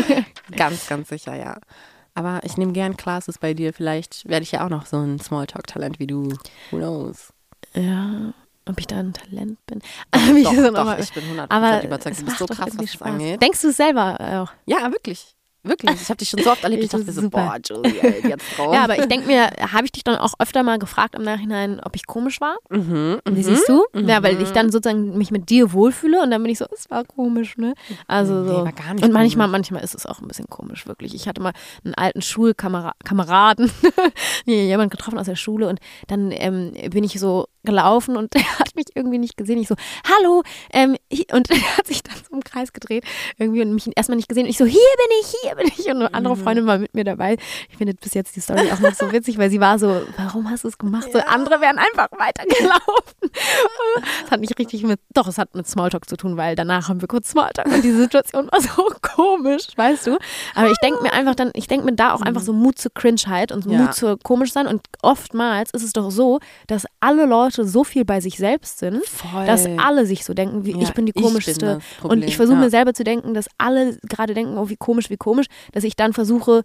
Ganz, ganz sicher, ja. Aber ich nehme gern Classes bei dir. Vielleicht werde ich ja auch noch so ein Smalltalk-Talent wie du. Who knows? Ja, ob ich da ein Talent bin. Doch, Wie doch, ich so doch nochmal- ich bin hundert Aber Prozent überzeugt. es Du bist macht so doch krass, irgendwie was das Spaß. angeht. Denkst du es selber auch? Ja, wirklich. Wirklich. Ich habe dich schon so oft erlebt. Ich Das dachte mir ist so, super. boah, Josie, ey, jetzt drauf. Ja, aber ich denke mir, habe ich dich dann auch öfter mal gefragt im Nachhinein, ob ich komisch war? Mhm, Wie mhm. siehst du? Mhm. Ja, weil ich dann sozusagen mich mit dir wohlfühle und dann bin ich so, es war komisch, ne? Also Nee, so. war gar nicht Und manchmal, komisch. manchmal ist es auch ein bisschen komisch, wirklich. Ich hatte mal einen alten Schulkameraden, jemand getroffen aus der Schule und dann ähm, bin ich so gelaufen und er hat mich irgendwie nicht gesehen. Ich so, hallo, ähm, hi- und er hat sich dann so im Kreis gedreht irgendwie und mich erstmal nicht gesehen. Und ich so, hier bin ich, hier bin ich. Und eine andere Freundin war mit mir dabei. Ich finde bis jetzt die Story auch noch so witzig, weil sie war so, warum hast du es gemacht? So, andere wären einfach weitergelaufen. Das hat nicht richtig mit, doch, es hat mit Smalltalk zu tun, weil danach haben wir kurz Smalltalk und die Situation war so komisch, weißt du? Aber ich denke mir einfach dann, ich denke mir da auch einfach so Mut zur Cringeheit und Ja. Mut zur komisch sein und oftmals ist es doch so, dass alle Leute so viel bei sich selbst sind, Voll. dass alle sich so denken, wie Ja, ich bin die ich bin komischste. das Problem, und ich versuche ja. mir selber zu denken, dass alle gerade denken, oh, wie komisch, wie komisch, dass ich dann versuche,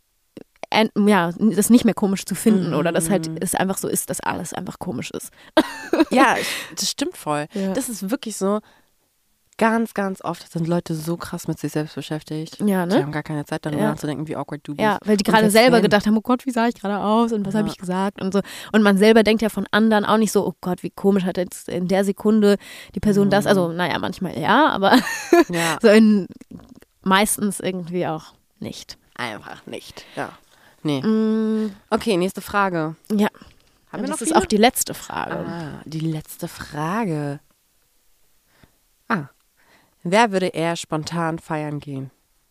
äh, ja, das nicht mehr komisch zu finden Mhm. oder dass halt es einfach so ist, dass alles einfach komisch ist. Ja, ich, das stimmt voll. Ja. Das ist wirklich so. Ganz, ganz oft sind Leute so krass mit sich selbst beschäftigt. Ja, Die ne? haben gar keine Zeit darüber Ja. nachzudenken, wie awkward du bist. Ja, weil die Und gerade selbst selber wenn- gedacht haben, oh Gott, wie sah ich gerade aus und was Ja. habe ich gesagt und so. Und man selber denkt ja von anderen auch nicht so, oh Gott, wie komisch hat jetzt in der Sekunde die Person das. Also, naja, manchmal ja, aber Ja, so in meistens irgendwie auch nicht. einfach nicht. Ja. Nee. Mm, Okay, nächste Frage. ja, Haben und wir noch das ist viele? auch die letzte Frage. Ah, die letzte Frage. Ah. Wer würde eher spontan feiern gehen?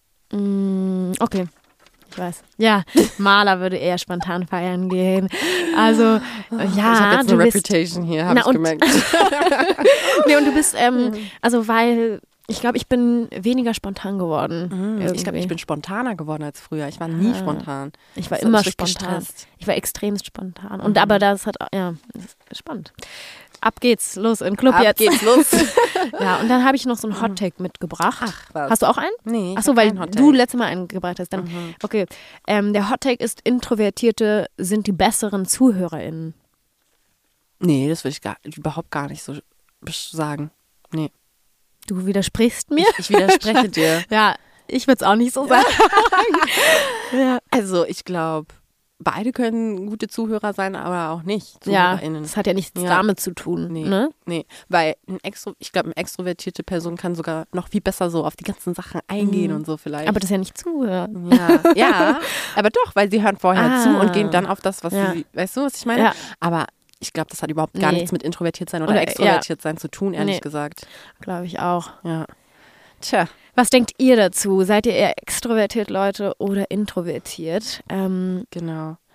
Mm, okay, ich weiß. Ja, Maler würde eher spontan feiern gehen. Also, ja, ich habe jetzt du eine bist, Reputation hier, habe Na, ich und- gemerkt. nee, und du bist, ähm, also weil, ich glaube, ich bin weniger spontan geworden. Ich glaube, ich irgendwie. bin spontaner geworden als früher. Ich war nie Ah. spontan. Ich war Das hat immer mich richtig spontan. gestresst. Ich war extremst spontan. Und aber das hat, ja, das ist spannend. Ab geht's, los in den Club Ab jetzt. geht's los. Ja, und dann habe ich noch so einen Hottake mitgebracht. Ach, was? Hast du auch einen? Nee, ich Achso, hab weil keinen Hottake. du letztes Mal einen gebracht hast. Dann, Mhm. okay. Ähm, der Hottake ist, Introvertierte sind die besseren ZuhörerInnen. Nee, das will ich gar, überhaupt gar nicht so besch- sagen. Nee. Du widersprichst mir? Ich widerspreche dir. Ja, ich würde es auch nicht so sagen. ja. Also, ich glaube, beide können gute Zuhörer sein, aber auch nicht. ja, ZuhörerInnen. das hat ja nichts Ja. damit zu tun. Nee. Ne? Nee, weil ein Extro, ich glaube, eine extrovertierte Person kann sogar noch viel besser so auf die ganzen Sachen eingehen Mhm. und so vielleicht. Aber das ist ja nicht zuhören. ja, ja, aber doch, weil sie hören vorher Ah. zu und gehen dann auf das, was Ja. sie, weißt du, was ich meine? Ja. Aber ich glaube, das hat überhaupt gar Nee. nichts mit introvertiert sein oder, Oder- extrovertiert sein zu tun, ehrlich Nee. gesagt. Glaube ich auch. Ja. Tja, Was denkt ihr dazu? Seid ihr eher extrovertiert, Leute, oder introvertiert? Ähm, genau.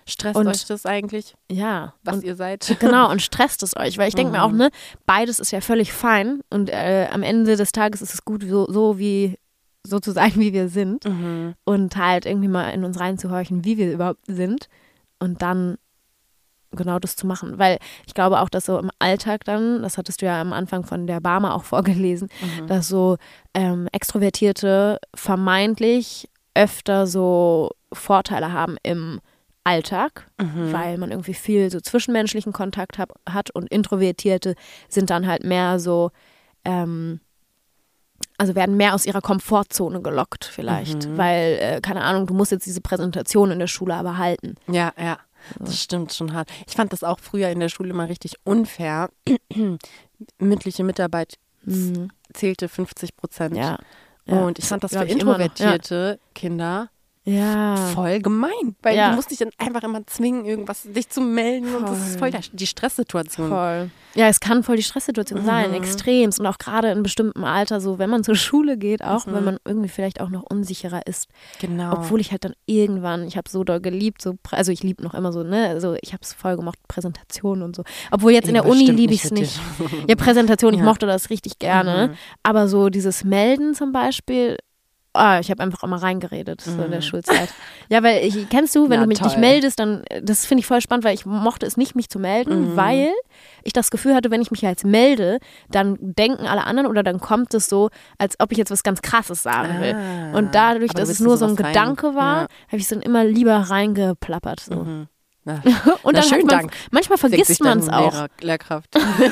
Stresst Und- euch das eigentlich, Ja. was und, ihr seid? Genau, und stresst es euch. Weil ich denke mir auch, Mhm. ne, beides ist ja völlig fein. Und äh, am Ende des Tages ist es gut, so, so wie so zu sein, wie wir sind. Mhm. Und halt irgendwie mal in uns reinzuhorchen, wie wir überhaupt sind. Und dann genau das zu machen. Weil ich glaube auch, dass so im Alltag dann, das hattest du ja am Anfang von der Barmer auch vorgelesen, Mhm. dass so ähm, Extrovertierte vermeintlich öfter so Vorteile haben im Alltag, Mhm. weil man irgendwie viel so zwischenmenschlichen Kontakt hab, hat und Introvertierte sind dann halt mehr so, ähm, also werden mehr aus ihrer Komfortzone gelockt vielleicht, Mhm. weil, äh, keine Ahnung, du musst jetzt diese Präsentation in der Schule aber halten. Ja, ja, das stimmt schon hart. Ich fand das auch früher in der Schule mal richtig unfair. Mündliche Mitarbeit Mhm. zählte fünfzig Prozent. Ja. ja. Und ich fand das für glaub ich immer noch. introvertierte Kinder Ja. voll gemein, weil Ja. du musst dich dann einfach immer zwingen, irgendwas dich zu melden und das ist voll der, die Stresssituation. Voll. Ja, es kann voll die Stresssituation sein, Mhm. extremst. Und auch gerade in bestimmtem Alter, so wenn man zur Schule geht, auch Mhm. wenn man irgendwie vielleicht auch noch unsicherer ist. Genau. Obwohl ich halt dann irgendwann, ich habe so doll geliebt, so, prä- also ich liebe noch immer so, ne, also ich habe es voll gemocht, Präsentationen und so. Obwohl jetzt in der Uni liebe ich es nicht. Ja, Präsentation, ich Ja. mochte das richtig gerne. Mhm. Aber so dieses Melden zum Beispiel, ah, ich habe einfach immer reingeredet so in der Mhm. Schulzeit. Ja, weil ich, kennst du, wenn Na, du mich toll. nicht meldest, dann, das finde ich voll spannend, weil ich mochte es nicht, mich zu melden, Mhm. weil ich das Gefühl hatte, wenn ich mich jetzt melde, dann denken alle anderen oder dann kommt es so, als ob ich jetzt was ganz Krasses sagen will. Ah. Und dadurch, Aber dass du es willst nur in so ein sowas rein- Gedanke war, Ja. habe ich es dann immer lieber reingeplappert. So. Mhm. Na, Und Na, dann schönen hat man, Dank. manchmal denkt vergisst sich man dann es auch. Lehrer, Lehrkraft.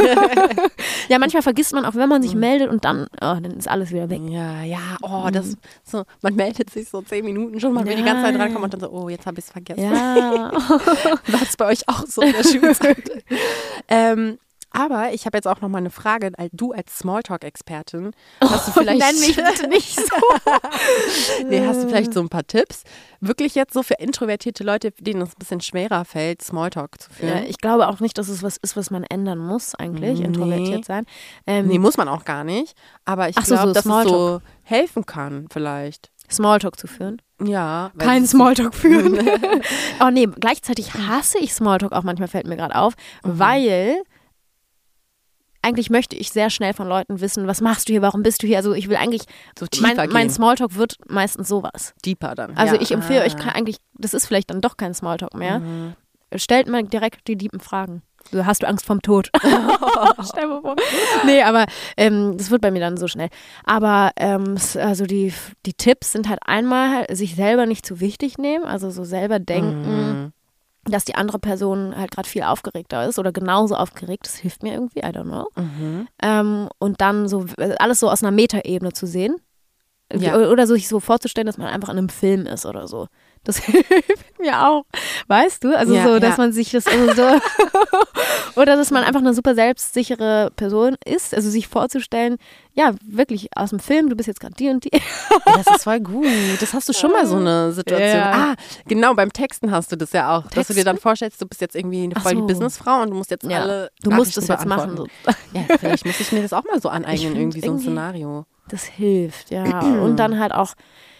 Ja, manchmal vergisst man auch, wenn man sich Mhm. meldet und dann, oh, dann ist alles wieder weg. Ja, ja, oh, das so, man meldet sich so zehn Minuten schon, man will die ganze Zeit rankommen und dann so, oh, jetzt habe ich es vergessen. Ja. War es bei euch auch so in der Schulzeit? ähm, aber ich habe jetzt auch noch mal eine Frage, al- du als Smalltalk-Expertin, hast du vielleicht, Nenn mich bitte nicht so. nee, hast du vielleicht so ein paar Tipps? Wirklich jetzt so für introvertierte Leute, denen es ein bisschen schwerer fällt, Smalltalk zu führen? Ja, ich glaube auch nicht, dass es was ist, was man ändern muss eigentlich, Nee. introvertiert sein. Ähm, Nee, muss man auch gar nicht. Aber ich Ach so, glaube, so dass es so Smalltalk. helfen kann vielleicht. Smalltalk zu führen. Ja. weil Kein es- Smalltalk führen. Oh nee, gleichzeitig hasse ich Smalltalk auch manchmal, fällt mir gerade auf, Mhm. weil eigentlich möchte ich sehr schnell von Leuten wissen, was machst du hier, warum bist du hier? Also ich will eigentlich, So tiefer mein, mein gehen. Smalltalk wird meistens sowas. Deeper dann. Also ja. ich empfehle ah. euch ke- eigentlich, das ist vielleicht dann doch kein Smalltalk mehr. Mhm. Stellt mal direkt die lieben Fragen. So, hast du Angst vorm Tod? Stell mal vor. Nee, aber ähm, das wird bei mir dann so schnell. Aber ähm, s- also die, die Tipps sind halt einmal, sich selber nicht zu wichtig nehmen, also so selber denken, Mhm. dass die andere Person halt gerade viel aufgeregter ist oder genauso aufgeregt. Das hilft mir irgendwie, I don't know. Mhm. Ähm, und dann so äh, alles so aus einer Metaebene zu sehen. Ja. Oder oder so sich so vorzustellen, dass man einfach in einem Film ist oder so. Das hilft mir auch. Weißt du? Also Ja, so, dass ja. man sich das also so oder dass man einfach eine super selbstsichere Person ist. Also sich vorzustellen, ja, wirklich aus dem Film, du bist jetzt gerade die und die. Ja, das ist voll gut. Das hast du schon mal so eine Situation. Ja. Ah, genau, beim Texten hast du das ja auch. Dass du dir dann Texten? vorstellst, du bist jetzt irgendwie eine Ach voll die so. Businessfrau und du musst jetzt Ja, alle du musst es Nachrichten jetzt machen. beantworten. So. Ja, vielleicht muss ich mir das auch mal so Ich aneignen, find irgendwie so ein irgendwie- Szenario. Das hilft, ja. Und dann halt auch,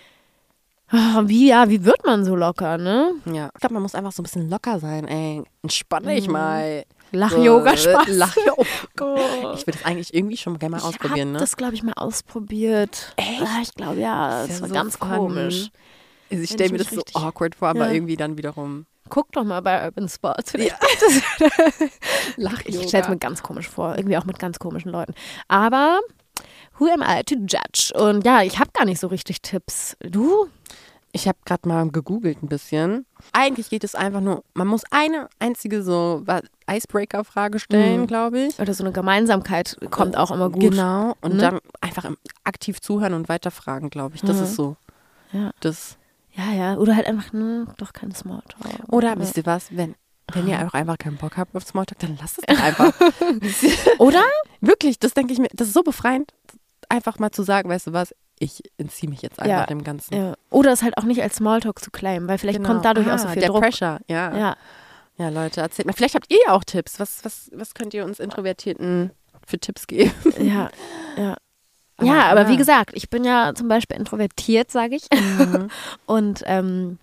ah, wie, ja, wie wird man so locker, ne? Ja. Ich glaube, man muss einfach so ein bisschen locker sein, ey. Entspann dich Mhm. mal. Lach-Yoga, So, Spaß. Lach oh Oh. Gott. Ich will das eigentlich irgendwie schon mal gerne mal Ich ausprobieren, habe ne? das, glaube ich, mal ausprobiert. Echt? Ah, ich glaube, ja, Ist das ja war so ganz fun. komisch. Also ich Wenn stelle ich mir mich das so richtig- awkward vor, aber Ja. irgendwie dann wiederum Guck doch mal bei Urban Sports. Ja. Lach ich stelle es mir ganz komisch vor. Irgendwie auch mit ganz komischen Leuten. Aber who am I to judge? Und ja, ich habe gar nicht so richtig Tipps. Du? Ich habe gerade mal gegoogelt ein bisschen. Eigentlich geht es einfach nur, man muss eine einzige so wa- Icebreaker-Frage stellen, Mhm. glaube ich. Oder so eine Gemeinsamkeit kommt auch immer gut. Genau. Und Ne? dann einfach im- aktiv zuhören und weiterfragen, glaube ich. Das Mhm. ist so. Ja. Das. Ja, ja. Oder halt einfach, ne, doch kein Smalltalk. Oder ja. wisst ihr was, wenn, wenn ihr auch einfach keinen Bock habt auf Smalltalk, dann lasst es doch einfach. Oder? Wirklich, das denke ich mir, das ist so befreiend, einfach mal zu sagen, weißt du was, ich entziehe mich jetzt einfach Ja. dem Ganzen. Ja. Oder es halt auch nicht als Smalltalk zu claimen, weil vielleicht Genau. kommt dadurch ah, auch so viel der Druck. Pressure, ja. Ja. Ja, Leute, erzählt mal. Vielleicht habt ihr ja auch Tipps. Was, was, was könnt ihr uns Introvertierten für Tipps geben? Ja, ja. Aber, ja, aber ja. wie gesagt, ich bin ja zum Beispiel introvertiert, sage ich. Mhm. Und ähm,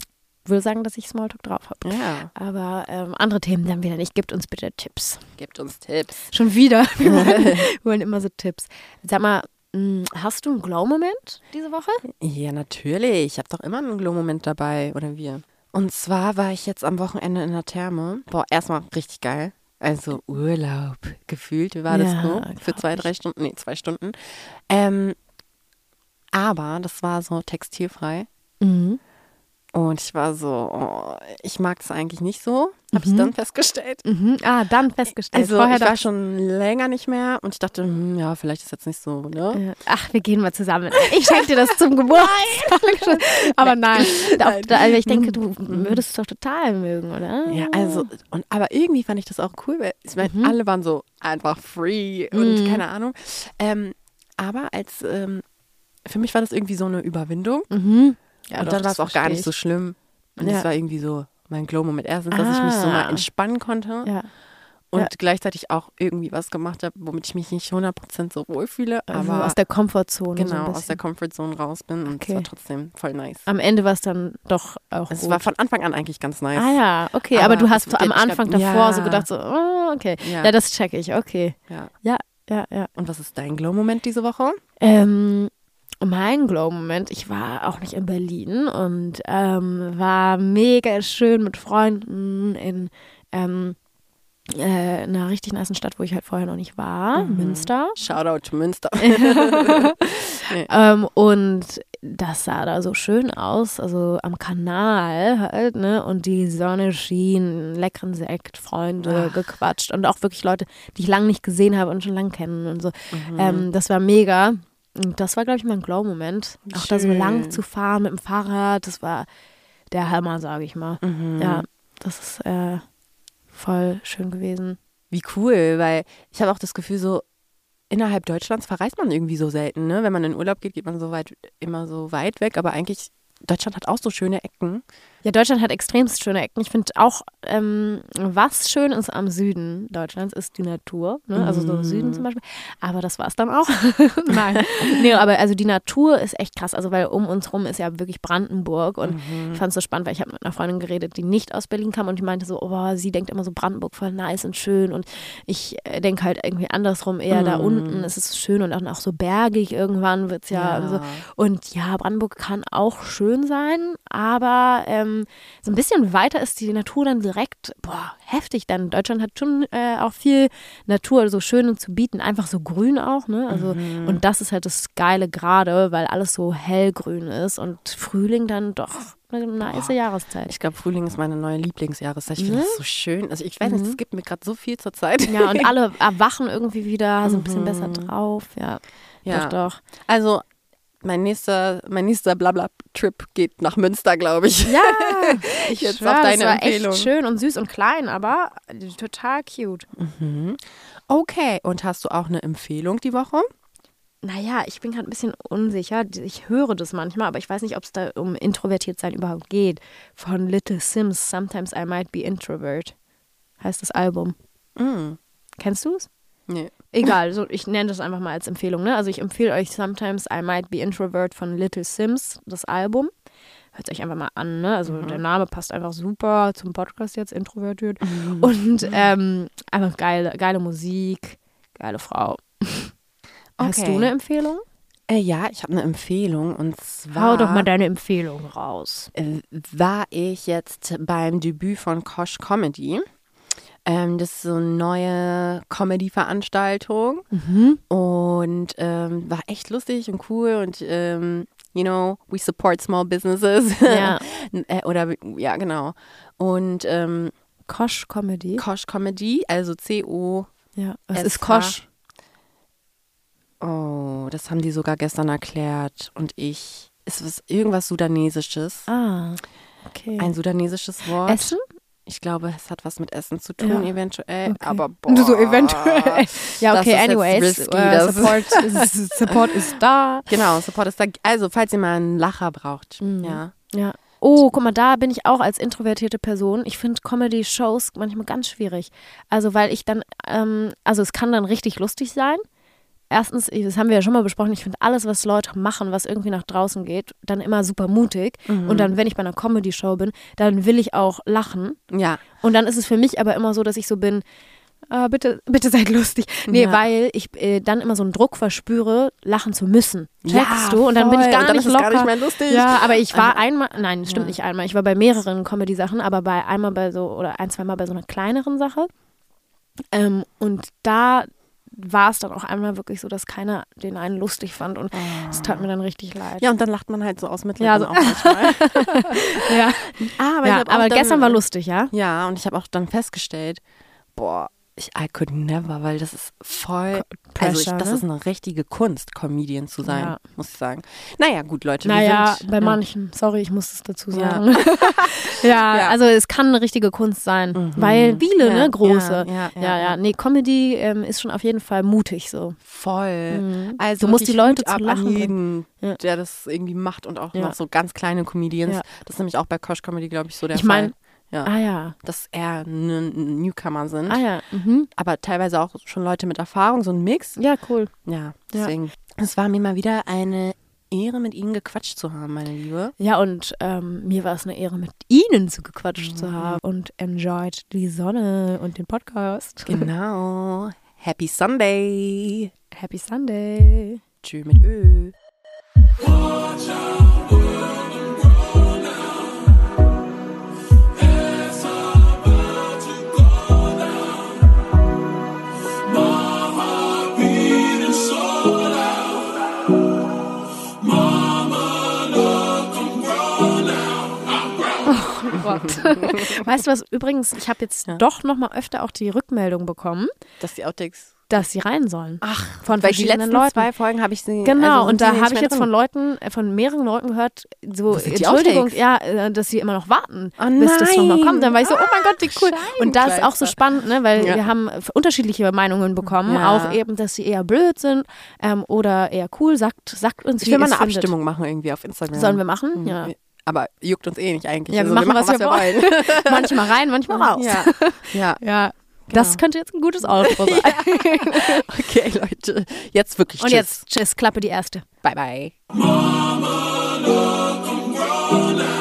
würde sagen, dass ich Smalltalk drauf habe. Ja. Aber ähm, andere Themen dann wieder nicht. Gebt uns bitte Tipps. Gebt uns Tipps. Schon wieder. Wir wollen, wir wollen immer so Tipps. Sag mal, mh, hast du einen Glow-Moment diese Woche? Ja, natürlich. Ich habe doch immer einen Glow-Moment dabei, oder wir. Und zwar war ich jetzt am Wochenende in der Therme. Boah, erstmal richtig geil. Also Urlaub gefühlt. Wie war das Ja, so? Für zwei, drei Stunden? Nee, zwei Stunden. Ähm, aber das war so textilfrei. Mhm. Und ich war so, oh, ich mag das eigentlich nicht so, habe Mhm. ich dann festgestellt. Mhm. Ah, dann festgestellt. Also Vorher ich war dachte- schon länger nicht mehr und ich dachte, hm, ja, vielleicht ist jetzt nicht so, ne? Äh, Ach, wir gehen mal zusammen. Ich schenke dir das zum Geburtstag. Aber nein. Da, da, also ich denke, du würdest es doch total mögen, oder? Ja, also, und, aber irgendwie fand ich das auch cool, weil ich meine, Mhm. alle waren so einfach free und Mhm. keine Ahnung. Ähm, aber als, ähm, für mich war das irgendwie so eine Überwindung Mhm. Ja, und doch, dann war das es auch gar verstehe nicht ich. so schlimm. Und Ja. es war irgendwie so mein Glow-Moment. Erstens, dass ich mich so mal Ah. entspannen konnte. Ja. Und Ja. gleichzeitig auch irgendwie was gemacht habe, womit ich mich nicht hundert Prozent so wohlfühle, Also aber aus der Komfortzone. so genau ein aus der bisschen. Comfortzone raus bin und Okay. es war trotzdem voll nice. Am Ende war es dann doch auch Es gut. war von Anfang an eigentlich ganz nice. Ah ja, okay. Aber, Aber du hast es so wird am jetzt Anfang grad- davor ja. so gedacht, so, oh, okay. Ja. Ja, das check ich, okay. Ja. Ja, ja, ja. Und was ist dein Glow-Moment diese Woche? Ähm, mein Glow-Moment, ich war auch nicht in Berlin und ähm, war mega schön mit Freunden in ähm, äh, einer richtig nice Stadt, wo ich halt vorher noch nicht war, Mhm. Münster. Shoutout to Münster. Ähm, und das sah da so schön aus, also am Kanal halt, ne? Und die Sonne schien, leckeren Sekt, Freunde, Ach. gequatscht und auch wirklich Leute, die ich lange nicht gesehen habe und schon lange kennen und so. Mhm. Ähm, das war mega. Und das war, glaube ich, mein Glow-Moment. Auch da so Schön. lang zu fahren mit dem Fahrrad, das war der Hammer, sage ich mal. Mhm. Ja, das ist äh, voll schön gewesen. Wie cool, weil ich habe auch das Gefühl, so innerhalb Deutschlands verreist man irgendwie so selten, ne? Wenn man in Urlaub geht, geht man so weit, immer so weit weg, aber eigentlich, Deutschland hat auch so schöne Ecken. Ja, Deutschland hat extremst schöne Ecken. Ich finde auch, ähm, was schön ist am Süden Deutschlands, ist die Natur. Ne? Also so Mhm. Süden zum Beispiel. Aber das war es dann auch. Nein. Nee, aber also die Natur ist echt krass. Also weil um uns rum ist ja wirklich Brandenburg. Und Mhm. ich fand es so spannend, weil ich habe mit einer Freundin geredet, die nicht aus Berlin kam und die meinte so, oh, sie denkt immer so Brandenburg voll nice und schön. Und ich äh, denke halt irgendwie andersrum, eher da Mhm. unten ist es schön und dann auch so bergig irgendwann wird es ja. Und, so. Und ja, Brandenburg kann auch schön sein, aber ähm, so ein bisschen weiter ist die Natur dann direkt, boah, heftig dann. Deutschland hat schon äh, auch viel Natur, so schön zu bieten, einfach so grün auch, ne? Also, Mhm. und das ist halt das Geile gerade, weil alles so hellgrün ist und Frühling dann doch eine nice Boah. Jahreszeit. Ich glaube, Frühling ist meine neue Lieblingsjahreszeit. Ich finde Ne? das so schön. Also ich weiß nicht, Mhm. es gibt mir gerade so viel zur Zeit. Ja, und alle erwachen irgendwie wieder, sind ein bisschen Mhm. besser drauf, ja. Ja. Doch, doch. Also mein nächster, mein nächster Blabla-Trip geht nach Münster, glaube ich. Ja, ich Jetzt schwör, auf deine das war Empfehlung. echt schön und süß und klein, aber total cute. Mhm. Okay, und hast du auch eine Empfehlung die Woche? Naja, ich bin gerade ein bisschen unsicher. Ich höre das manchmal, aber ich weiß nicht, ob es da um introvertiert sein überhaupt geht. Von Little Sims, Sometimes I Might Be Introvert, heißt das Album. Mhm. Kennst du es? Nee. Egal, so, ich nenne das einfach mal als Empfehlung. Ne? Also ich empfehle euch Sometimes I Might Be Introvert von Little Sims, das Album. Hört euch einfach mal an. Ne? Also Mhm. der Name passt einfach super zum Podcast jetzt, introvertiert. Und ähm, einfach geile, geile Musik, geile Frau. Hast Okay. du eine Empfehlung? Äh, ja, ich habe eine Empfehlung und zwar Hau doch mal deine Empfehlung raus. äh, war ich jetzt beim Debüt von Kosch Comedy. Ähm, das ist so eine neue Comedy-Veranstaltung Mhm. und ähm, war echt lustig und cool und ähm, you know, we support small businesses. Ja. äh, oder ja, genau. Und ähm, Kosch Comedy. Kosch Comedy, also C O. Ja. Was S ist H. Kosch? Oh, das haben die sogar gestern erklärt und ich. Es ist irgendwas Sudanesisches. Ah, okay. Ein sudanesisches Wort. Essen? Ich glaube, es hat was mit Essen zu tun, Ja. eventuell. Okay. Aber boah. So eventuell. Ja, das okay, ist jetzt anyways. risky, äh, das- Support, ist, Support ist da. Genau, Support ist da. Also, falls ihr mal einen Lacher braucht. Mhm. Ja. Ja. Oh, guck mal, da bin ich auch als introvertierte Person. Ich finde Comedy-Shows manchmal ganz schwierig. Also, weil ich dann, ähm, also es kann dann richtig lustig sein, erstens, das haben wir ja schon mal besprochen, ich finde alles, was Leute machen, was irgendwie nach draußen geht, dann immer super mutig. Mhm. Und dann, wenn ich bei einer Comedy-Show bin, dann will ich auch lachen. Ja. Und dann ist es für mich aber immer so, dass ich so bin, äh, bitte, bitte seid lustig. Nee, ja. weil ich äh, dann immer so einen Druck verspüre, lachen zu müssen. Checkst ja, du? Und dann bin ich gar und dann nicht ist locker. Es gar nicht mehr lustig. Ja, aber ich war einmal, nein, stimmt ja. nicht einmal, ich war bei mehreren Comedy-Sachen, aber bei einmal bei so, oder ein, zweimal bei so einer kleineren Sache. Ähm, und da war es dann auch einmal wirklich so, dass keiner den einen lustig fand und es oh. tat mir dann richtig leid. Ja, und dann lacht man halt so aus Mitleid ja, so. auch manchmal. ja, ah, aber, ja, ich aber dann, gestern war lustig, ja? Ja, und ich habe auch dann festgestellt, boah, ich I could never, weil das ist voll, Pressure, also ich, das ne? ist eine richtige Kunst, Comedian zu sein, ja. muss ich sagen. Naja, gut, Leute, naja, wir sind... bei ja. manchen, sorry, ich muss es dazu sagen. Ja, ja, ja, also es kann eine richtige Kunst sein, mhm. weil viele, ja, ne, große. Ja, ja, ja, ja, ja. nee, Comedy ähm, ist schon auf jeden Fall mutig so. Voll. Mhm. Also du musst die Leute zu ab lachen an jeden, ja. der das irgendwie macht und auch ja. noch so ganz kleine Comedians. Ja. Das ist nämlich auch bei Kosh Comedy, glaube ich, so der ich mein, Fall. Ja. Ah ja. Dass eher ne, Newcomer sind. Ah ja. Mhm. Aber teilweise auch schon Leute mit Erfahrung, so ein Mix. Ja, cool. Ja, deswegen. Ja. Es war mir mal wieder eine Ehre, mit Ihnen gequatscht zu haben, meine Liebe. Ja, und ähm, mir war es eine Ehre, mit Ihnen zu gequatscht mhm. zu haben. Und enjoyed die Sonne und den Podcast. Genau. Happy Sunday. Happy Sunday. Tschö mit Ö. Weißt du was, übrigens, ich habe jetzt ja. doch noch mal öfter auch die Rückmeldung bekommen, dass die Outtakes, dass sie rein sollen. Ach, von weil verschiedenen die letzten Leuten. zwei Folgen habe ich sie. Genau, also und da habe ich jetzt drin? von Leuten, von mehreren Leuten gehört, so, Entschuldigung, ja, dass sie immer noch warten, oh bis das nochmal kommt. Dann war ich so, oh mein Gott, wie cool. Und das ist auch so Scheiße. spannend, ne, weil ja. wir haben unterschiedliche Meinungen bekommen, ja. auch eben, dass sie eher blöd sind ähm, oder eher cool. Sagt, sagt uns, ich wie will mal ihr eine es findet. Abstimmung machen irgendwie auf Instagram. Sollen wir machen? Mhm. Ja. Aber juckt uns eh nicht eigentlich. Ja, wir, also, machen, wir machen, was wir wollen. wollen. Manchmal rein, manchmal raus. Ja. ja. ja. Genau. Das könnte jetzt ein gutes Outro sein. ja. Okay, Leute. Jetzt wirklich Und tschüss. jetzt, tschüss, Klappe die erste. Bye, bye. Mama, look, I'm grown now.